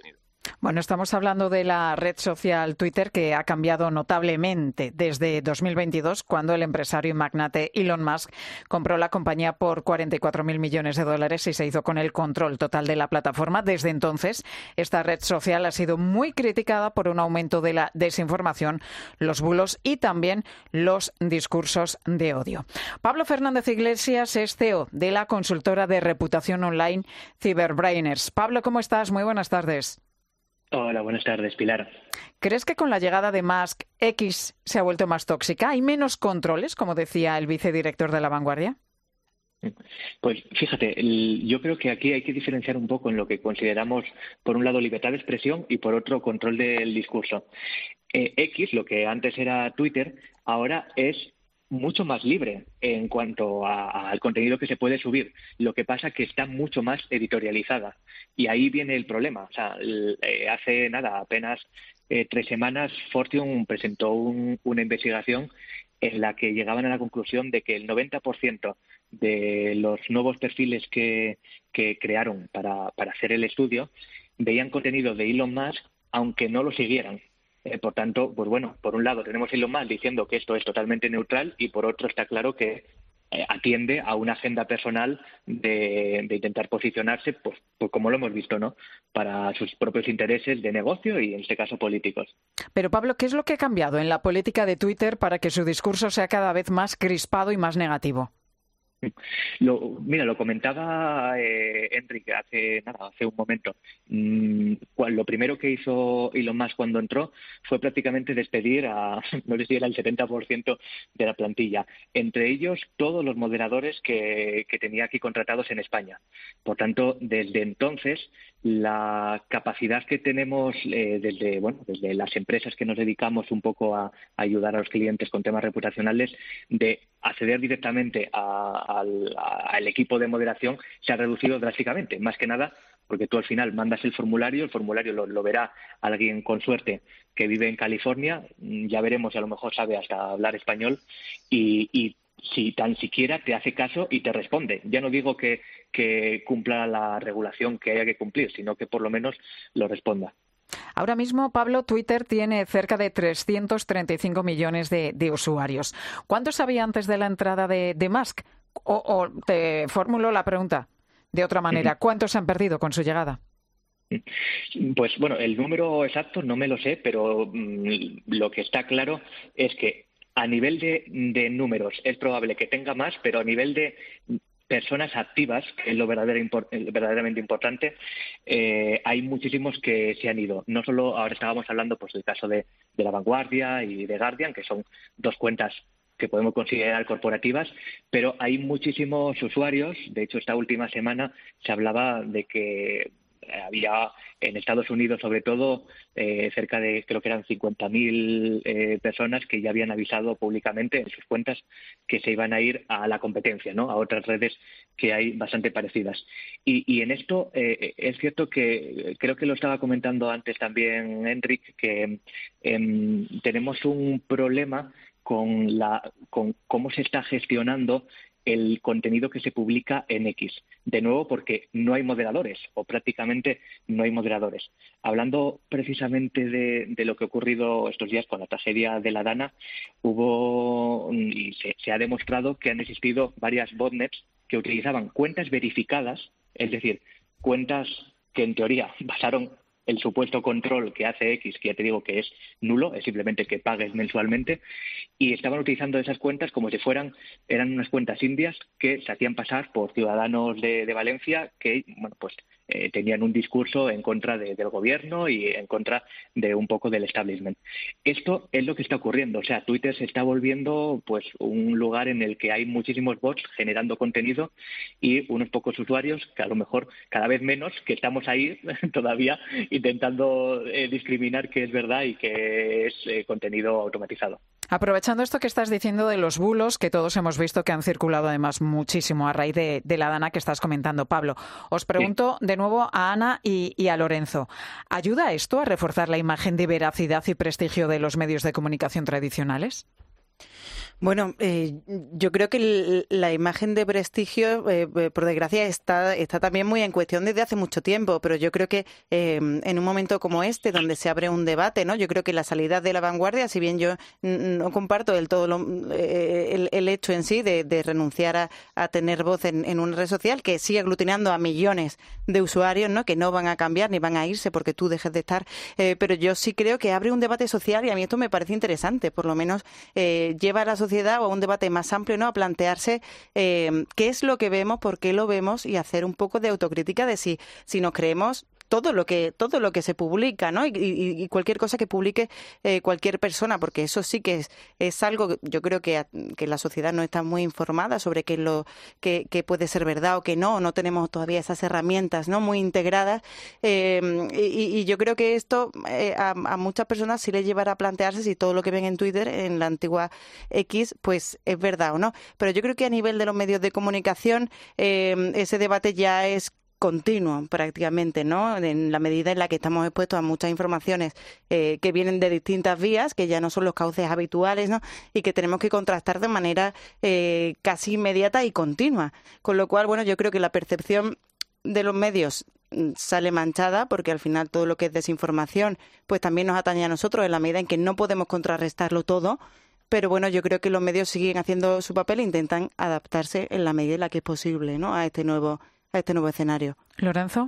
Bueno, estamos hablando de la red social Twitter, que ha cambiado notablemente desde 2022, cuando el empresario y magnate Elon Musk compró la compañía por $44.000 millones y se hizo con el control total de la plataforma. Desde entonces, esta red social ha sido muy criticada por un aumento de la desinformación, los bulos y también los discursos de odio. Pablo Fernández Iglesias es CEO de la consultora de reputación online Cyberbrainers. Pablo, ¿cómo estás? Muy buenas tardes. Hola, buenas tardes, Pilar. ¿Crees que con la llegada de Musk, X se ha vuelto más tóxica? ¿Hay menos controles, como decía el vicedirector de La Vanguardia? Pues fíjate, yo creo que aquí hay que diferenciar un poco en lo que consideramos, por un lado, libertad de expresión y por otro, control del discurso. X, lo que antes era Twitter, ahora es mucho más libre en cuanto al contenido que se puede subir. Lo que pasa es que está mucho más editorializada. Y ahí viene el problema. O sea, hace nada, apenas 3 semanas, Fortune presentó una investigación en la que llegaban a la conclusión de que el 90% de los nuevos perfiles que crearon para hacer el estudio veían contenido de Elon Musk aunque no lo siguieran. Por tanto, pues bueno, por un lado tenemos Elon Musk diciendo que esto es totalmente neutral y por otro está claro que atiende a una agenda personal de intentar posicionarse, pues como lo hemos visto, ¿no?, para sus propios intereses de negocio y en este caso políticos. Pero Pablo, ¿qué es lo que ha cambiado en la política de Twitter para que su discurso sea cada vez más crispado y más negativo? Lo comentaba Enrique hace un momento. Lo primero que hizo Elon Musk cuando entró fue prácticamente despedir no sé si era el 70% de la plantilla, entre ellos todos los moderadores que tenía aquí contratados en España. Por tanto, desde entonces, la capacidad que tenemos desde las empresas que nos dedicamos un poco a ayudar a los clientes con temas reputacionales, de acceder directamente al equipo de moderación se ha reducido drásticamente, más que nada porque tú al final mandas el formulario lo verá alguien con suerte que vive en California, ya veremos si a lo mejor sabe hasta hablar español y si tan siquiera te hace caso y te responde. Ya no digo que cumpla la regulación que haya que cumplir, sino que por lo menos lo responda. Ahora mismo, Pablo, Twitter tiene cerca de 335 millones de usuarios. ¿Cuántos había antes de la entrada de Musk? O te formulo la pregunta de otra manera, ¿cuántos se han perdido con su llegada? Pues bueno, el número exacto no me lo sé, pero lo que está claro es que a nivel de números es probable que tenga más, pero a nivel de personas activas, que es lo verdaderamente importante, hay muchísimos que se han ido. No solo, ahora estábamos hablando pues del caso de La Vanguardia y de Guardian, que son 2 cuentas que podemos considerar corporativas, pero hay muchísimos usuarios. De hecho, esta última semana se hablaba de que había en Estados Unidos, sobre todo, cerca de, creo que eran 50.000 personas que ya habían avisado públicamente en sus cuentas que se iban a ir a la competencia, ¿no?, a otras redes que hay bastante parecidas. Y en esto es cierto que creo que lo estaba comentando antes también Enrique, que tenemos un problema con cómo se está gestionando el contenido que se publica en X. De nuevo, porque no hay moderadores, o prácticamente no hay moderadores. Hablando precisamente de lo que ha ocurrido estos días con la tragedia de la Dana, se ha demostrado que han existido varias botnets que utilizaban cuentas verificadas, es decir, cuentas que en teoría basaron el supuesto control que hace X, que ya te digo que es nulo, es simplemente que pagues mensualmente, y estaban utilizando esas cuentas como si eran unas cuentas indias que se hacían pasar por ciudadanos de Valencia que, bueno, pues tenían un discurso en contra del gobierno y en contra de un poco del establishment. Esto es lo que está ocurriendo. O sea, Twitter se está volviendo pues un lugar en el que hay muchísimos bots generando contenido y unos pocos usuarios, que a lo mejor cada vez menos, que estamos ahí todavía intentando discriminar qué es verdad y qué es contenido automatizado. Aprovechando esto que estás diciendo de los bulos, que todos hemos visto que han circulado además muchísimo a raíz de la Dana que estás comentando, Pablo, os pregunto de nuevo a Ana y a Lorenzo, ¿ayuda esto a reforzar la imagen de veracidad y prestigio de los medios de comunicación tradicionales? Bueno, yo creo que la imagen de prestigio, por desgracia, está también muy en cuestión desde hace mucho tiempo, pero yo creo que en un momento como este, donde se abre un debate, ¿no? Yo creo que la salida de La Vanguardia, si bien yo no comparto del todo el hecho en sí de renunciar a tener voz en una red social que sigue aglutinando a millones de usuarios, ¿no? Que no van a cambiar ni van a irse porque tú dejes de estar, pero yo sí creo que abre un debate social y a mí esto me parece interesante, por lo menos lleva a la sociedad o a un debate más amplio, ¿no? A plantearse qué es lo que vemos, por qué lo vemos y hacer un poco de autocrítica de si nos creemos todo lo que se publica, ¿no? Y cualquier cosa que publique cualquier persona, porque eso sí que es algo que yo creo que la sociedad no está muy informada sobre qué es lo que puede ser verdad o que no tenemos todavía esas herramientas, ¿no? Muy integradas y yo creo que esto a muchas personas sí les llevará a plantearse si todo lo que ven en Twitter, en la antigua X, pues es verdad o no. Pero yo creo que a nivel de los medios de comunicación ese debate ya es continuo prácticamente, ¿no? En la medida en la que estamos expuestos a muchas informaciones que vienen de distintas vías, que ya no son los cauces habituales, ¿no? Y que tenemos que contrastar de manera casi inmediata y continua. Con lo cual, bueno, yo creo que la percepción de los medios sale manchada porque al final todo lo que es desinformación pues también nos atañe a nosotros en la medida en que no podemos contrarrestarlo todo. Pero bueno, yo creo que los medios siguen haciendo su papel e intentan adaptarse en la medida en la que es posible, ¿no? a este nuevo escenario. Lorenzo.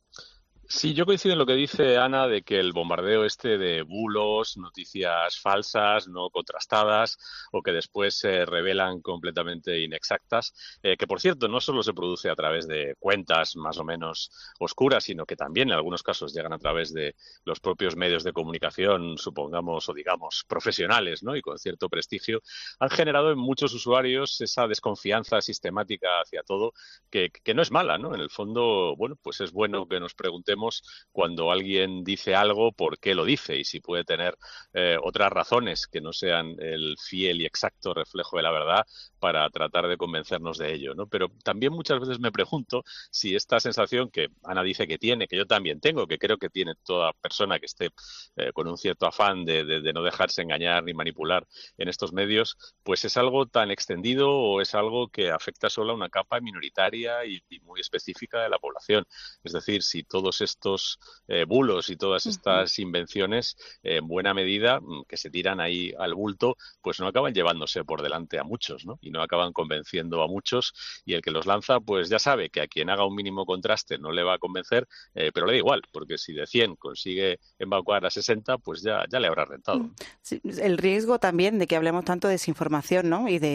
Sí, yo coincido en lo que dice Ana de que el bombardeo de bulos, noticias falsas, no contrastadas o que después se revelan completamente inexactas, que por cierto no solo se produce a través de cuentas más o menos oscuras, sino que también en algunos casos llegan a través de los propios medios de comunicación, supongamos o digamos profesionales, ¿no? Y con cierto prestigio, han generado en muchos usuarios esa desconfianza sistemática hacia todo que no es mala, ¿no? En el fondo, bueno, pues es bueno que nos preguntemos cuando alguien dice algo, por qué lo dice y si puede tener otras razones que no sean el fiel y exacto reflejo de la verdad para tratar de convencernos de ello, ¿no? Pero también muchas veces me pregunto si esta sensación que Ana dice que tiene, que yo también tengo, que creo que tiene toda persona que esté con un cierto afán de no dejarse engañar ni manipular en estos medios, pues es algo tan extendido o es algo que afecta solo a una capa minoritaria y muy específica de la población. Es decir, si todos estos bulos y todas estas invenciones, en buena medida, que se tiran ahí al bulto, pues no acaban llevándose por delante a muchos, ¿no? Y no acaban convenciendo a muchos, y el que los lanza, pues ya sabe que a quien haga un mínimo contraste no le va a convencer, pero le da igual, porque si de 100 consigue embaucar a 60, pues ya le habrá rentado. Sí, el riesgo también de que hablemos tanto de desinformación, ¿no? y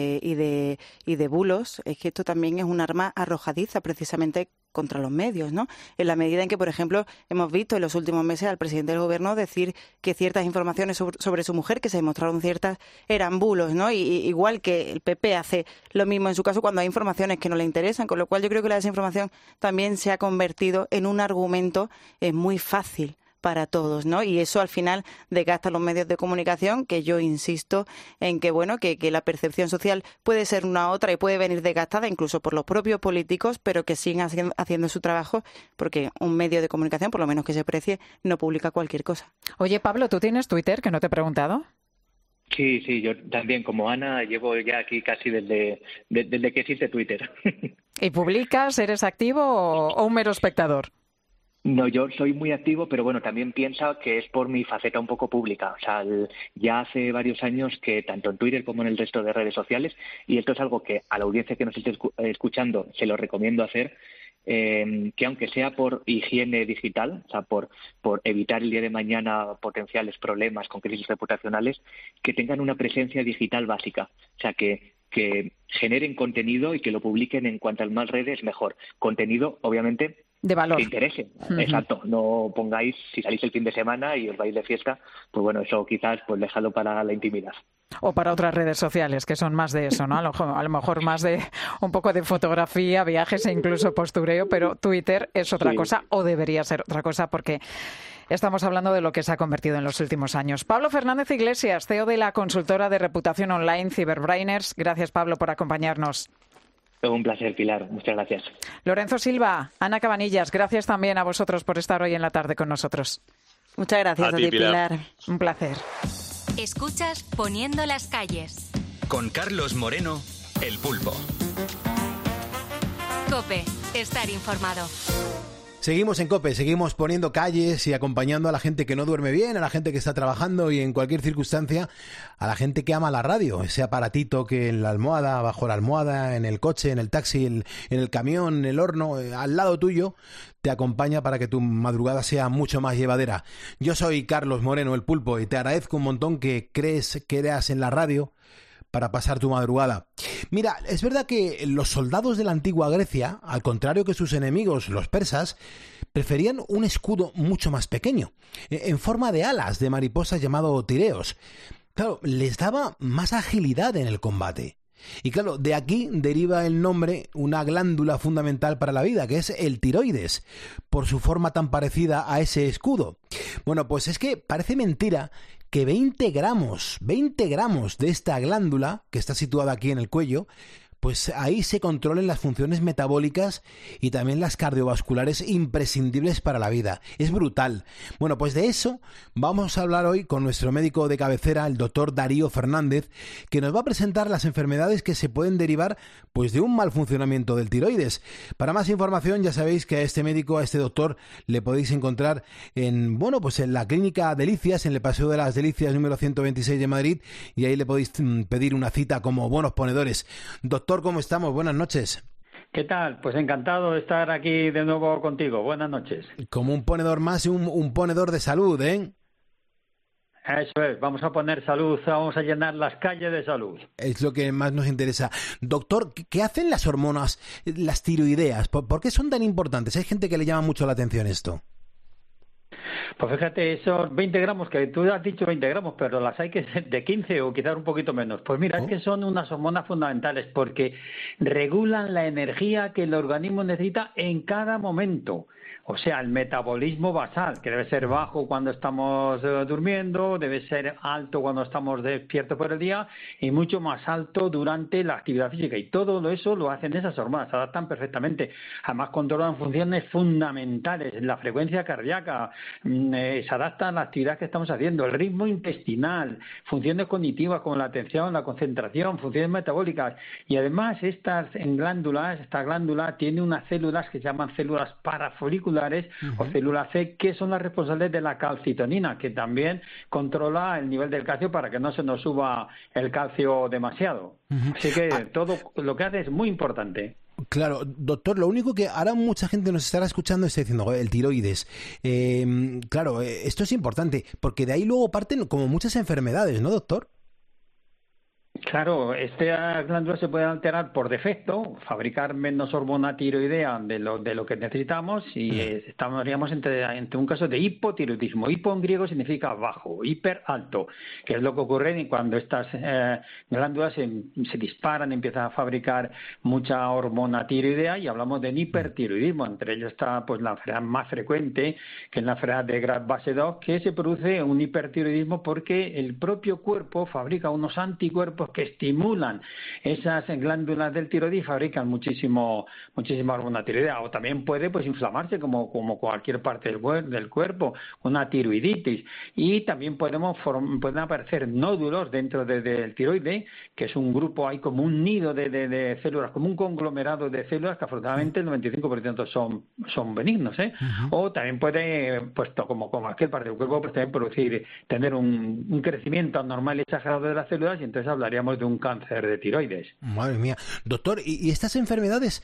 de bulos, es que esto también es un arma arrojadiza precisamente contra los medios, ¿no? En la medida en que, por ejemplo, hemos visto en los últimos meses al presidente del gobierno decir que ciertas informaciones sobre su mujer, que se demostraron ciertas, eran bulos, ¿no? Y igual que el PP hace lo mismo en su caso cuando hay informaciones que no le interesan, con lo cual yo creo que la desinformación también se ha convertido en un argumento muy fácil para todos, ¿no? Y eso al final desgasta los medios de comunicación, que yo insisto en que, bueno, que la percepción social puede ser una otra y puede venir desgastada incluso por los propios políticos, pero que siguen haciendo su trabajo, porque un medio de comunicación, por lo menos que se precie, no publica cualquier cosa. Oye, Pablo, ¿tú tienes Twitter, que no te he preguntado? Sí, yo también, como Ana, llevo ya aquí casi desde que existe Twitter. ¿Y publicas, eres activo o un mero espectador? No, yo soy muy activo, pero bueno, también pienso que es por mi faceta un poco pública. O sea, ya hace varios años que tanto en Twitter como en el resto de redes sociales, y esto es algo que a la audiencia que nos esté escuchando se lo recomiendo hacer, que aunque sea por higiene digital, o sea, por evitar el día de mañana potenciales problemas con crisis reputacionales, que tengan una presencia digital básica. O sea, que generen contenido y que lo publiquen en cuantas más redes mejor. Contenido, obviamente, de valor. Que interese. Exacto. No pongáis, si salís el fin de semana y os vais de fiesta, pues bueno, eso quizás pues dejadlo para la intimidad. O para otras redes sociales, que son más de eso, ¿no? A lo mejor más de un poco de fotografía, viajes e incluso postureo, pero Twitter es otra cosa, o debería ser otra cosa, porque estamos hablando de lo que se ha convertido en los últimos años. Pablo Fernández Iglesias, CEO de la consultora de reputación online Cyberbrainers. Gracias, Pablo, por acompañarnos. Un placer, Pilar. Muchas gracias. Lorenzo Silva, Ana Cabanillas, gracias también a vosotros por estar hoy en la tarde con nosotros. Muchas gracias a ti, Pilar. Un placer. Escuchas Poniendo las calles. Con Carlos Moreno, El Pulpo. COPE. Estar informado. Seguimos en COPE, seguimos poniendo calles y acompañando a la gente que no duerme bien, a la gente que está trabajando y en cualquier circunstancia, a la gente que ama la radio, ese aparatito que en la almohada, bajo la almohada, en el coche, en el taxi, en el camión, en el horno, al lado tuyo, te acompaña para que tu madrugada sea mucho más llevadera. Yo soy Carlos Moreno, El Pulpo, y te agradezco un montón que creas en la radio para pasar tu madrugada. Mira, es verdad que los soldados de la antigua Grecia, al contrario que sus enemigos, los persas, preferían un escudo mucho más pequeño, en forma de alas de mariposas llamado tireos. Claro, les daba más agilidad en el combate. Y claro, de aquí deriva el nombre, una glándula fundamental para la vida, que es el tiroides, por su forma tan parecida a ese escudo. Bueno, pues es que parece mentira que 20 gramos de esta glándula, que está situada aquí en el cuello, pues ahí se controlen las funciones metabólicas y también las cardiovasculares imprescindibles para la vida. Es brutal. Bueno, pues de eso vamos a hablar hoy con nuestro médico de cabecera, el doctor Darío Fernández, que nos va a presentar las enfermedades que se pueden derivar pues de un mal funcionamiento del tiroides. Para más información, ya sabéis que a este médico, a este doctor, le podéis encontrar en la clínica Delicias, en el Paseo de las Delicias número 126 de Madrid, y ahí le podéis pedir una cita como buenos ponedores. Doctor, ¿cómo estamos? Buenas noches. ¿Qué tal? Pues encantado de estar aquí de nuevo contigo. Buenas noches. Como un ponedor más y un ponedor de salud, ¿eh? Eso es, vamos a poner salud, vamos a llenar las calles de salud. Es lo que más nos interesa. Doctor, ¿qué hacen las hormonas, las tiroideas? ¿Por qué son tan importantes? Hay gente que le llama mucho la atención esto. Pues fíjate, esos 20 gramos, que tú has dicho 20 gramos, pero las hay que ser de 15 o quizás un poquito menos. Pues mira, es que son unas hormonas fundamentales porque regulan la energía que el organismo necesita en cada momento. O sea, el metabolismo basal, que debe ser bajo cuando estamos durmiendo, debe ser alto cuando estamos despiertos por el día y mucho más alto durante la actividad física. Y todo eso lo hacen esas hormonas, se adaptan perfectamente. Además, controlan funciones fundamentales, la frecuencia cardíaca, se adaptan a la actividad que estamos haciendo, el ritmo intestinal, funciones cognitivas como la atención, la concentración, funciones metabólicas. Y además, esta glándula tiene unas células que se llaman células parafolículas o célula C, que son las responsables de la calcitonina, que también controla el nivel del calcio para que no se nos suba el calcio demasiado. Así que todo lo que hace es muy importante. Claro, doctor, lo único que ahora mucha gente nos estará escuchando está diciendo el tiroides. Claro, esto es importante, porque de ahí luego parten como muchas enfermedades, ¿no, doctor? Claro, esta glándula se puede alterar por defecto, fabricar menos hormona tiroidea de lo que necesitamos y estaríamos entre un caso de hipotiroidismo. Hipo en griego significa bajo, hiper alto, que es lo que ocurre cuando estas glándulas se disparan, empiezan a fabricar mucha hormona tiroidea y hablamos de hipertiroidismo. Entre ellos está pues la enfermedad más frecuente, que es la enfermedad de Graves 2, que se produce un hipertiroidismo porque el propio cuerpo fabrica unos anticuerpos que estimulan esas glándulas del tiroides y fabrican muchísima hormona tiroidea. O también puede pues inflamarse como cualquier parte del cuerpo, una tiroiditis. Y también pueden aparecer nódulos dentro del tiroide, que es un grupo, hay como un nido de células, como un conglomerado de células que afortunadamente el 95% son benignos, ¿eh? O también puede, pues como cualquier parte del cuerpo, pues también tener un crecimiento anormal y exagerado de las células, y entonces hablaríamos de un cáncer de tiroides. Madre mía. Doctor, ¿y estas enfermedades,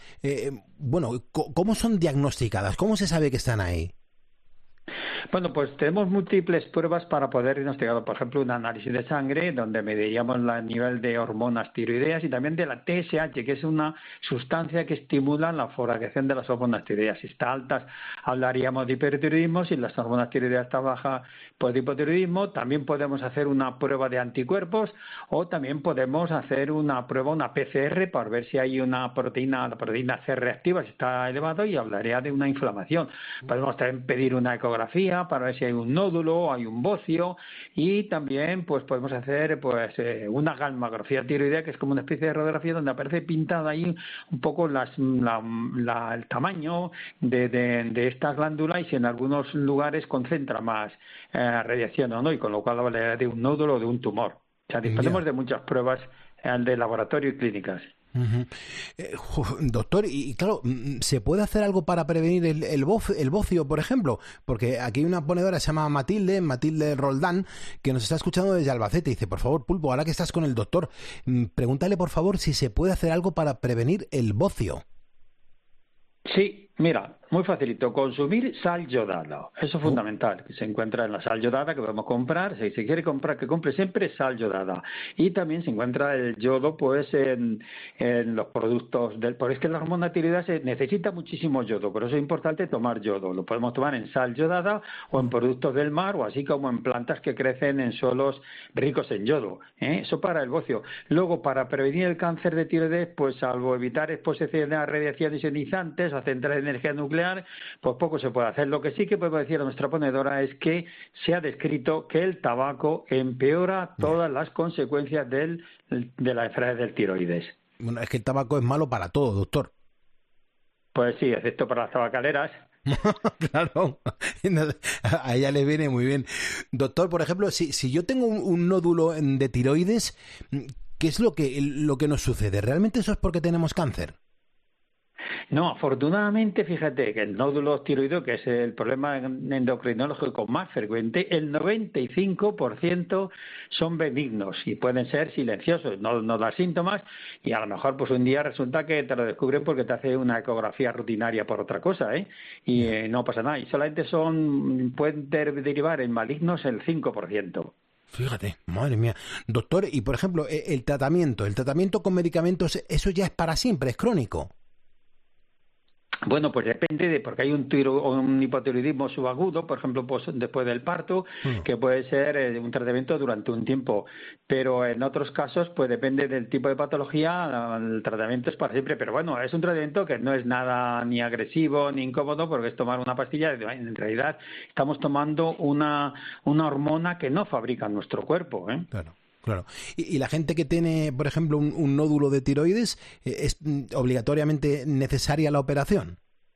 cómo son diagnosticadas? ¿Cómo se sabe que están ahí? Bueno, pues tenemos múltiples pruebas para poder diagnosticar, por ejemplo, un análisis de sangre donde mediríamos el nivel de hormonas tiroideas y también de la TSH, que es una sustancia que estimula la fabricación de las hormonas tiroideas. Si está alta, hablaríamos de hipertiroidismo; si las hormonas tiroideas están bajas, pues de hipotiroidismo. También podemos hacer una prueba de anticuerpos o también podemos hacer una prueba, una PCR, para ver si hay una proteína, la proteína C reactiva, si está elevado, y hablaría de una inflamación. Podemos también pedir una ecografía radiografía para ver si hay un nódulo, hay un bocio, y también pues podemos hacer una gammagrafía tiroidea, que es como una especie de radiografía donde aparece pintada ahí un poco el tamaño de esta glándula y si en algunos lugares concentra más radiación o no, y con lo cual habla de un nódulo o de un tumor. O sea, disponemos de muchas pruebas de laboratorio y clínicas. Doctor, y claro, ¿se puede hacer algo para prevenir el bocio, por ejemplo? Porque aquí hay una ponedora, se llama Matilde Roldán, que nos está escuchando desde Albacete. Dice, por favor, Pulpo, ahora que estás con el doctor, pregúntale por favor si se puede hacer algo para prevenir el bocio. Sí, mira, muy facilito, consumir sal yodada, eso es fundamental, que se encuentra en la sal yodada que podemos comprar, si se quiere comprar, que compre siempre sal yodada, y también se encuentra el yodo pues en los productos porque es que la hormona tiroidea necesita muchísimo yodo, por eso es importante tomar yodo, lo podemos tomar en sal yodada o en productos del mar, o así como en plantas que crecen en suelos ricos en yodo, eso para el bocio. Luego, para prevenir el cáncer de tiroides, pues salvo evitar exposición a radiaciones ionizantes, a centrales de energía nuclear, pues poco se puede hacer. Lo que sí que podemos decir a nuestra ponedora es que se ha descrito que el tabaco empeora todas las consecuencias de la enfermedad del tiroides. Bueno, es que el tabaco es malo para todo, doctor. Pues sí, excepto para las tabacaleras. Claro, a ella le viene muy bien. Doctor, por ejemplo, si yo tengo un nódulo de tiroides, ¿qué es lo que nos sucede? ¿Realmente eso es porque tenemos cáncer? No, afortunadamente, fíjate que el nódulo tiroideo, que es el problema endocrinológico más frecuente, el 95% son benignos y pueden ser silenciosos, no dan síntomas, y a lo mejor pues un día resulta que te lo descubren porque te hace una ecografía rutinaria por otra cosa, y no pasa nada, y solamente pueden derivar en malignos el 5%. Fíjate, madre mía. Doctor, y por ejemplo, el tratamiento con medicamentos, ¿eso ya es para siempre, es crónico? Bueno, pues depende porque hay un hipotiroidismo subagudo, por ejemplo, pues después del parto, que puede ser un tratamiento durante un tiempo, pero en otros casos, pues depende del tipo de patología, el tratamiento es para siempre, pero bueno, es un tratamiento que no es nada ni agresivo ni incómodo, porque es tomar una pastilla, en realidad estamos tomando una hormona que no fabrica nuestro cuerpo, Claro. ¿Y la gente que tiene, por ejemplo, un nódulo de tiroides, es obligatoriamente necesaria la operación?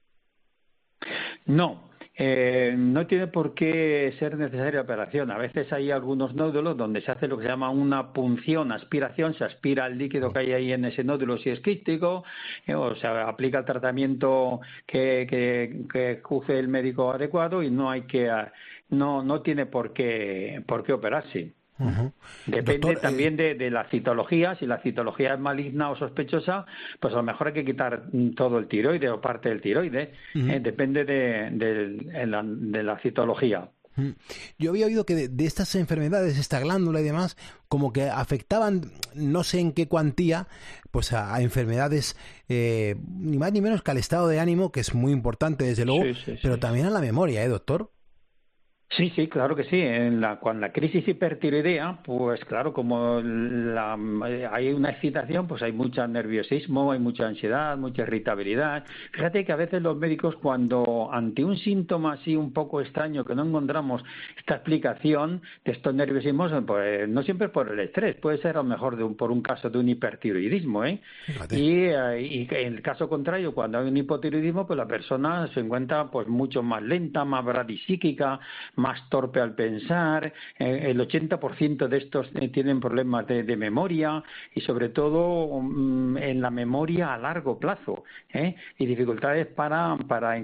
No. No tiene por qué ser necesaria la operación. A veces hay algunos nódulos donde se hace lo que se llama una punción, aspiración, se aspira el líquido que hay ahí en ese nódulo si es quístico, o se aplica el tratamiento que juzgue el médico adecuado y no tiene por qué operarse. Depende Doctor, también de la citología. Si la citología es maligna o sospechosa, pues a lo mejor hay que quitar todo el tiroide o parte del tiroide. Depende de la citología. Yo había oído que de estas enfermedades, esta glándula y demás, como que afectaban, no sé en qué cuantía, pues a enfermedades ni más ni menos que al estado de ánimo, que es muy importante desde luego, pero también a la memoria, doctor. Sí, claro que sí. Con la crisis hipertiroidea, pues claro, como hay una excitación, pues hay mucho nerviosismo, hay mucha ansiedad, mucha irritabilidad. Fíjate que a veces los médicos, cuando ante un síntoma así un poco extraño que no encontramos esta explicación de estos nerviosismos, pues no siempre es por el estrés, puede ser a lo mejor por un caso de un hipertiroidismo, y en el caso contrario, cuando hay un hipotiroidismo, pues la persona se encuentra pues mucho más lenta, más bradisíquica, más torpe al pensar. El 80% de estos tienen problemas de memoria y sobre todo en la memoria a largo plazo, y dificultades para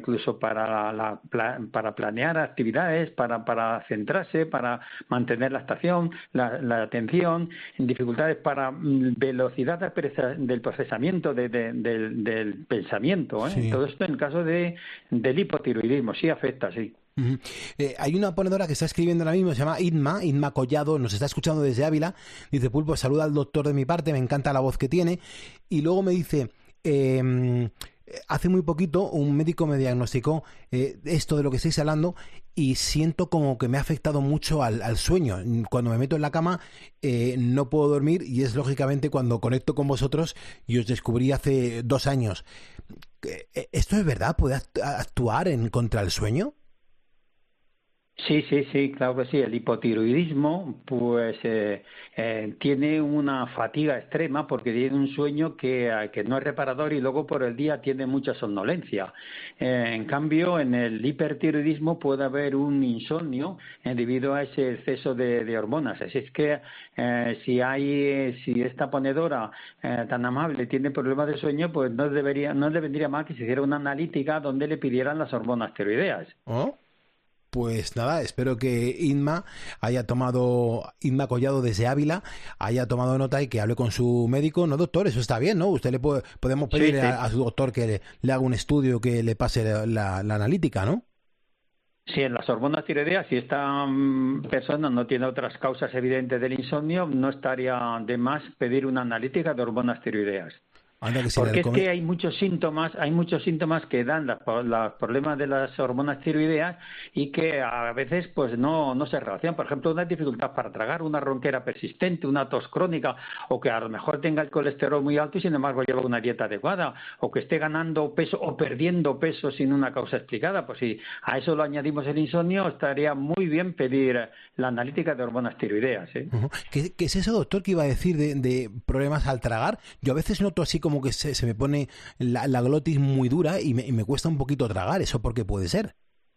planear actividades, para centrarse, para mantener la atención, dificultades para velocidad del procesamiento del pensamiento, Todo esto en el caso del hipotiroidismo sí afecta, sí. Hay una ponedora que está escribiendo ahora mismo, se llama Inma Collado, nos está escuchando desde Ávila. Dice: Pulpo, saluda al doctor de mi parte, me encanta la voz que tiene. Y luego me dice: hace muy poquito un médico me diagnosticó esto de lo que estáis hablando y siento como que me ha afectado mucho al sueño. Cuando me meto en la cama no puedo dormir, y es lógicamente cuando conecto con vosotros y os descubrí hace 2 años. ¿Esto es verdad? ¿Puede actuar en contra del sueño? Sí, claro que sí. El hipotiroidismo, pues, tiene una fatiga extrema porque tiene un sueño que no es reparador y luego por el día tiene mucha somnolencia. En cambio, en el hipertiroidismo puede haber un insomnio debido a ese exceso de hormonas. Así es que si esta ponedora tan amable tiene problemas de sueño, pues no le vendría mal que se hiciera una analítica donde le pidieran las hormonas tiroideas. ¿Oh? Pues nada, espero que Inma Collado desde Ávila haya tomado nota y que hable con su médico. No, doctor, eso está bien, ¿no? Usted podemos pedir a su doctor que le haga un estudio, que le pase la analítica, ¿no? Sí, en las hormonas tiroideas, si esta persona no tiene otras causas evidentes del insomnio, no estaría de más pedir una analítica de hormonas tiroideas. Porque es que hay muchos síntomas que dan los problemas de las hormonas tiroideas y que a veces pues no se relacionan. Por ejemplo, una dificultad para tragar, una ronquera persistente, una tos crónica, o que a lo mejor tenga el colesterol muy alto y sin embargo lleva una dieta adecuada, o que esté ganando peso o perdiendo peso sin una causa explicada. Pues si a eso lo añadimos el insomnio, estaría muy bien pedir la analítica de hormonas tiroideas. Uh-huh. ¿Qué es eso, doctor, que iba a decir de problemas al tragar? Yo a veces noto así como que se me pone la glotis muy dura y me cuesta un poquito tragar. ¿Eso por qué puede ser?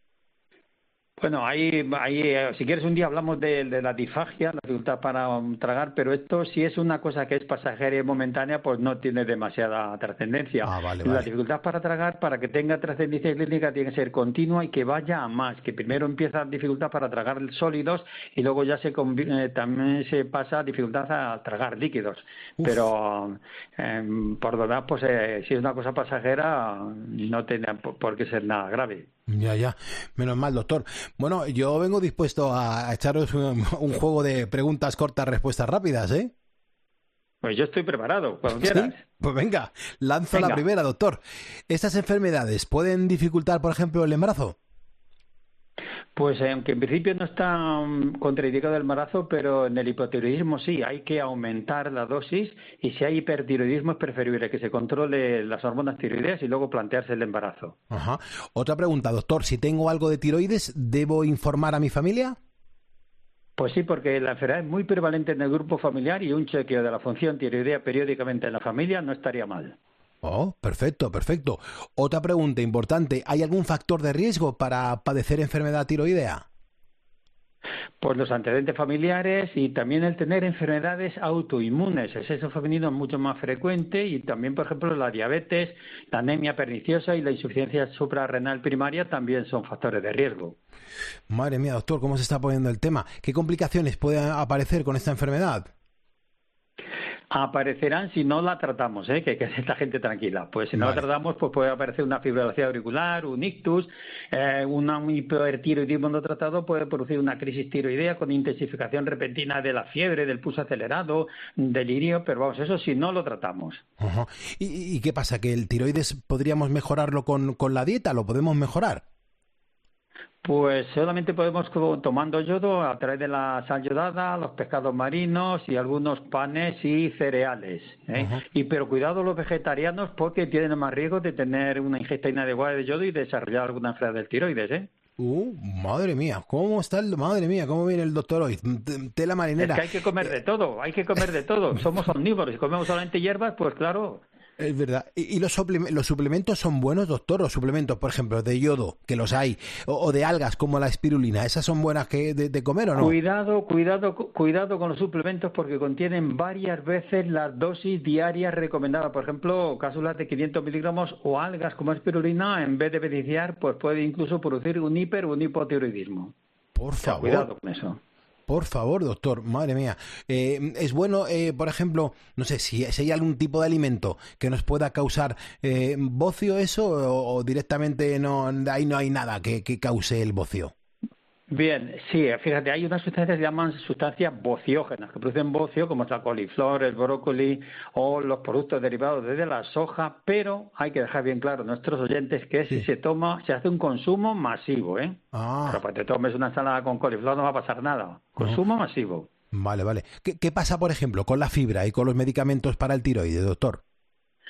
Bueno, ahí si quieres un día hablamos de la disfagia, la dificultad para tragar, pero esto si es una cosa que es pasajera y momentánea, pues no tiene demasiada trascendencia. Vale. La dificultad para tragar, para que tenga trascendencia clínica, tiene que ser continua y que vaya a más, que primero empieza dificultad para tragar sólidos y luego ya también se pasa a dificultad a tragar líquidos. Uf. Pero por lo demás, pues si es una cosa pasajera, no tiene por qué ser nada grave. Ya. Menos mal, doctor. Bueno, yo vengo dispuesto a echaros un juego de preguntas cortas, respuestas rápidas, ¿eh? Pues yo estoy preparado, cuando quieras. ¿Sí? Pues venga, lanzo la primera, doctor. ¿Estas enfermedades pueden dificultar, por ejemplo, el embarazo? Pues aunque en principio no está contraindicado el embarazo, pero en el hipotiroidismo sí, hay que aumentar la dosis y si hay hipertiroidismo es preferible que se controle las hormonas tiroideas y luego plantearse el embarazo. Ajá. Otra pregunta, doctor, si tengo algo de tiroides, ¿debo informar a mi familia? Pues sí, porque la enfermedad es muy prevalente en el grupo familiar y un chequeo de la función tiroidea periódicamente en la familia no estaría mal. Oh, perfecto. Otra pregunta importante, ¿hay algún factor de riesgo para padecer enfermedad tiroidea? Pues los antecedentes familiares y también el tener enfermedades autoinmunes. El sexo femenino es mucho más frecuente y también, por ejemplo, la diabetes, la anemia perniciosa y la insuficiencia suprarrenal primaria también son factores de riesgo. Madre mía, doctor, ¿cómo se está poniendo el tema? ¿Qué complicaciones pueden aparecer con esta enfermedad? Aparecerán si no la tratamos, que esté la gente tranquila. Pues si no la tratamos, pues puede aparecer una fibrosing auricular, un ictus, un hipertiroidismo no tratado puede producir una crisis tiroidea con intensificación repentina de la fiebre, del pulso acelerado, delirio, pero vamos, eso si no lo tratamos. Uh-huh. ¿Y qué pasa? ¿Que el tiroides podríamos mejorarlo con la dieta? ¿Lo podemos mejorar? Pues solamente podemos tomando yodo a través de la sal yodada, los pescados marinos y algunos panes y cereales. Uh-huh. Pero cuidado los vegetarianos porque tienen más riesgo de tener una ingesta inadecuada de yodo y desarrollar alguna enfermedad del tiroides. Madre mía, ¿cómo viene el doctor hoy? Tela marinera. Es que hay que comer de todo, Somos omnívoros, si comemos solamente hierbas, pues claro. Es verdad. ¿Y los suplementos son buenos, doctor? Los suplementos, por ejemplo, de yodo, que los hay, o de algas como la espirulina, ¿esas son buenas de comer o no? Cuidado con los suplementos porque contienen varias veces las dosis diarias recomendadas. Por ejemplo, cápsulas de 500 miligramos o algas como espirulina, en vez de beneficiar, pues puede incluso producir un hipotiroidismo. Por favor. Cuidado con eso. Por favor, doctor, madre mía. Es bueno, por ejemplo, no sé, si hay algún tipo de alimento que nos pueda causar bocio eso o directamente ahí no hay nada que cause el bocio. Bien, sí, fíjate, hay unas sustancias que se llaman sustancias bociógenas, que producen bocio, como es la coliflor, el brócoli o los productos derivados desde la soja, pero hay que dejar bien claro a nuestros oyentes que si se hace un consumo masivo, Pero para que te tomes una ensalada con coliflor no va a pasar nada. Consumo masivo. Vale. ¿Qué pasa, por ejemplo, con la fibra y con los medicamentos para el tiroides, doctor?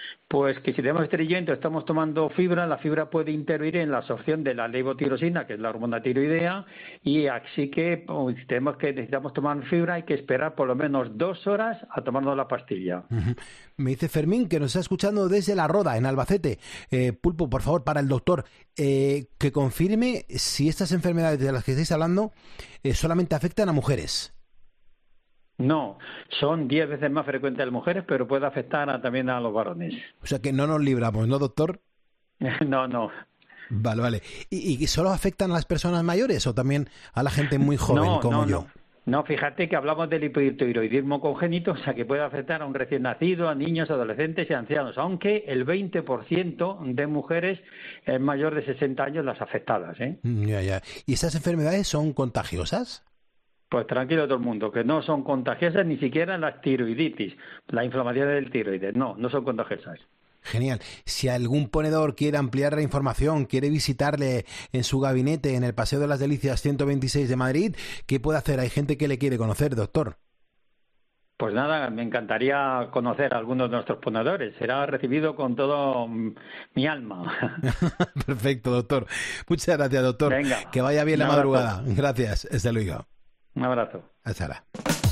Pues que si tenemos estreñimiento, estamos tomando fibra, la fibra puede intervenir en la absorción de la levotirosina, que es la hormona tiroidea, y así que necesitamos tomar fibra, hay que esperar por lo menos 2 horas a tomarnos la pastilla. Me dice Fermín, que nos está escuchando desde La Roda, en Albacete. Pulpo, por favor, para el doctor, que confirme si estas enfermedades de las que estáis hablando solamente afectan a mujeres. No, son 10 veces más frecuentes en las mujeres, pero puede afectar también a los varones. O sea que no nos libramos, ¿no, doctor? No. Vale. ¿Y solo afectan a las personas mayores o también a la gente muy joven como yo? No, fíjate que hablamos del hipotiroidismo congénito, o sea que puede afectar a un recién nacido, a niños, adolescentes y ancianos, aunque el 20% de mujeres es mayor de 60 años las afectadas. Ya. ¿Y esas enfermedades son contagiosas? Pues tranquilo todo el mundo, que no son contagiosas ni siquiera la tiroiditis, la inflamación del tiroides, no son contagiosas. Genial. Si algún ponedor quiere ampliar la información, quiere visitarle en su gabinete en el Paseo de las Delicias 126 de Madrid, ¿qué puede hacer? Hay gente que le quiere conocer, doctor. Pues nada, me encantaría conocer a algunos de nuestros ponedores. Será recibido con todo mi alma. Perfecto, doctor. Muchas gracias, doctor. Venga, que vaya bien la madrugada. Gracias. Hasta luego. Un abrazo. Hasta ahora.